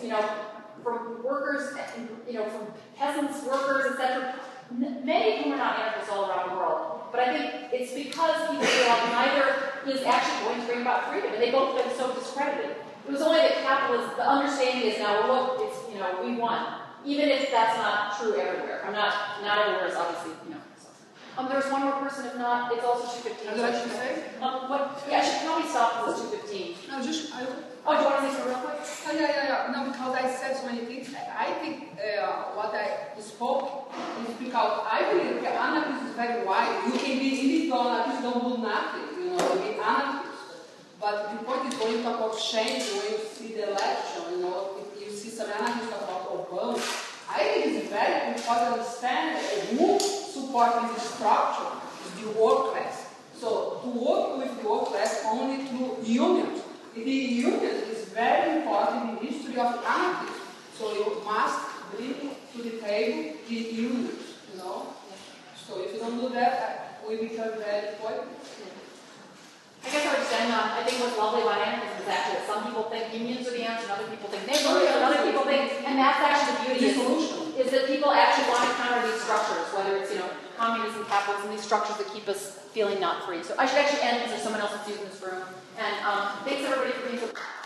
from workers, from peasants, workers, etc. Many of whom are not anarchists all around the world. But I think it's because people feel like neither is actually going to bring about freedom, and they both have been so discredited. It was only that capitalism, the understanding is now, well, look, it's, we won. Even if that's not true everywhere. Not everywhere is obviously, There's one more person, if not, it's also 2:15. Would you like to say? I should probably stop because it's 2:15. No, just, do you want to say something real quick? Yeah. No, because I said so many things. I think what I spoke is because I believe that anarchism is very wide. You can be individual anarchist, don't do nothing, you be anarchist. But the point is when you talk about change, when you see the election, if you see some anarchists about Obama, I think it's very important to understand who supports this structure is the work class. So to work with the work class only through unions. The union is very important in the history of anarchism. So you must bring to the table the unions, So if you don't do that, we become very pointless. I guess I would just end on, I think what's lovely about anarchism is actually that some people think unions are the answer, and other people think neighborhoods, and other people think, and that's actually the beauty is that people actually want to counter these structures, whether it's, communism, capitalism, these structures that keep us feeling not free. So I should actually end because there's someone else that's using this room. And thanks everybody for being so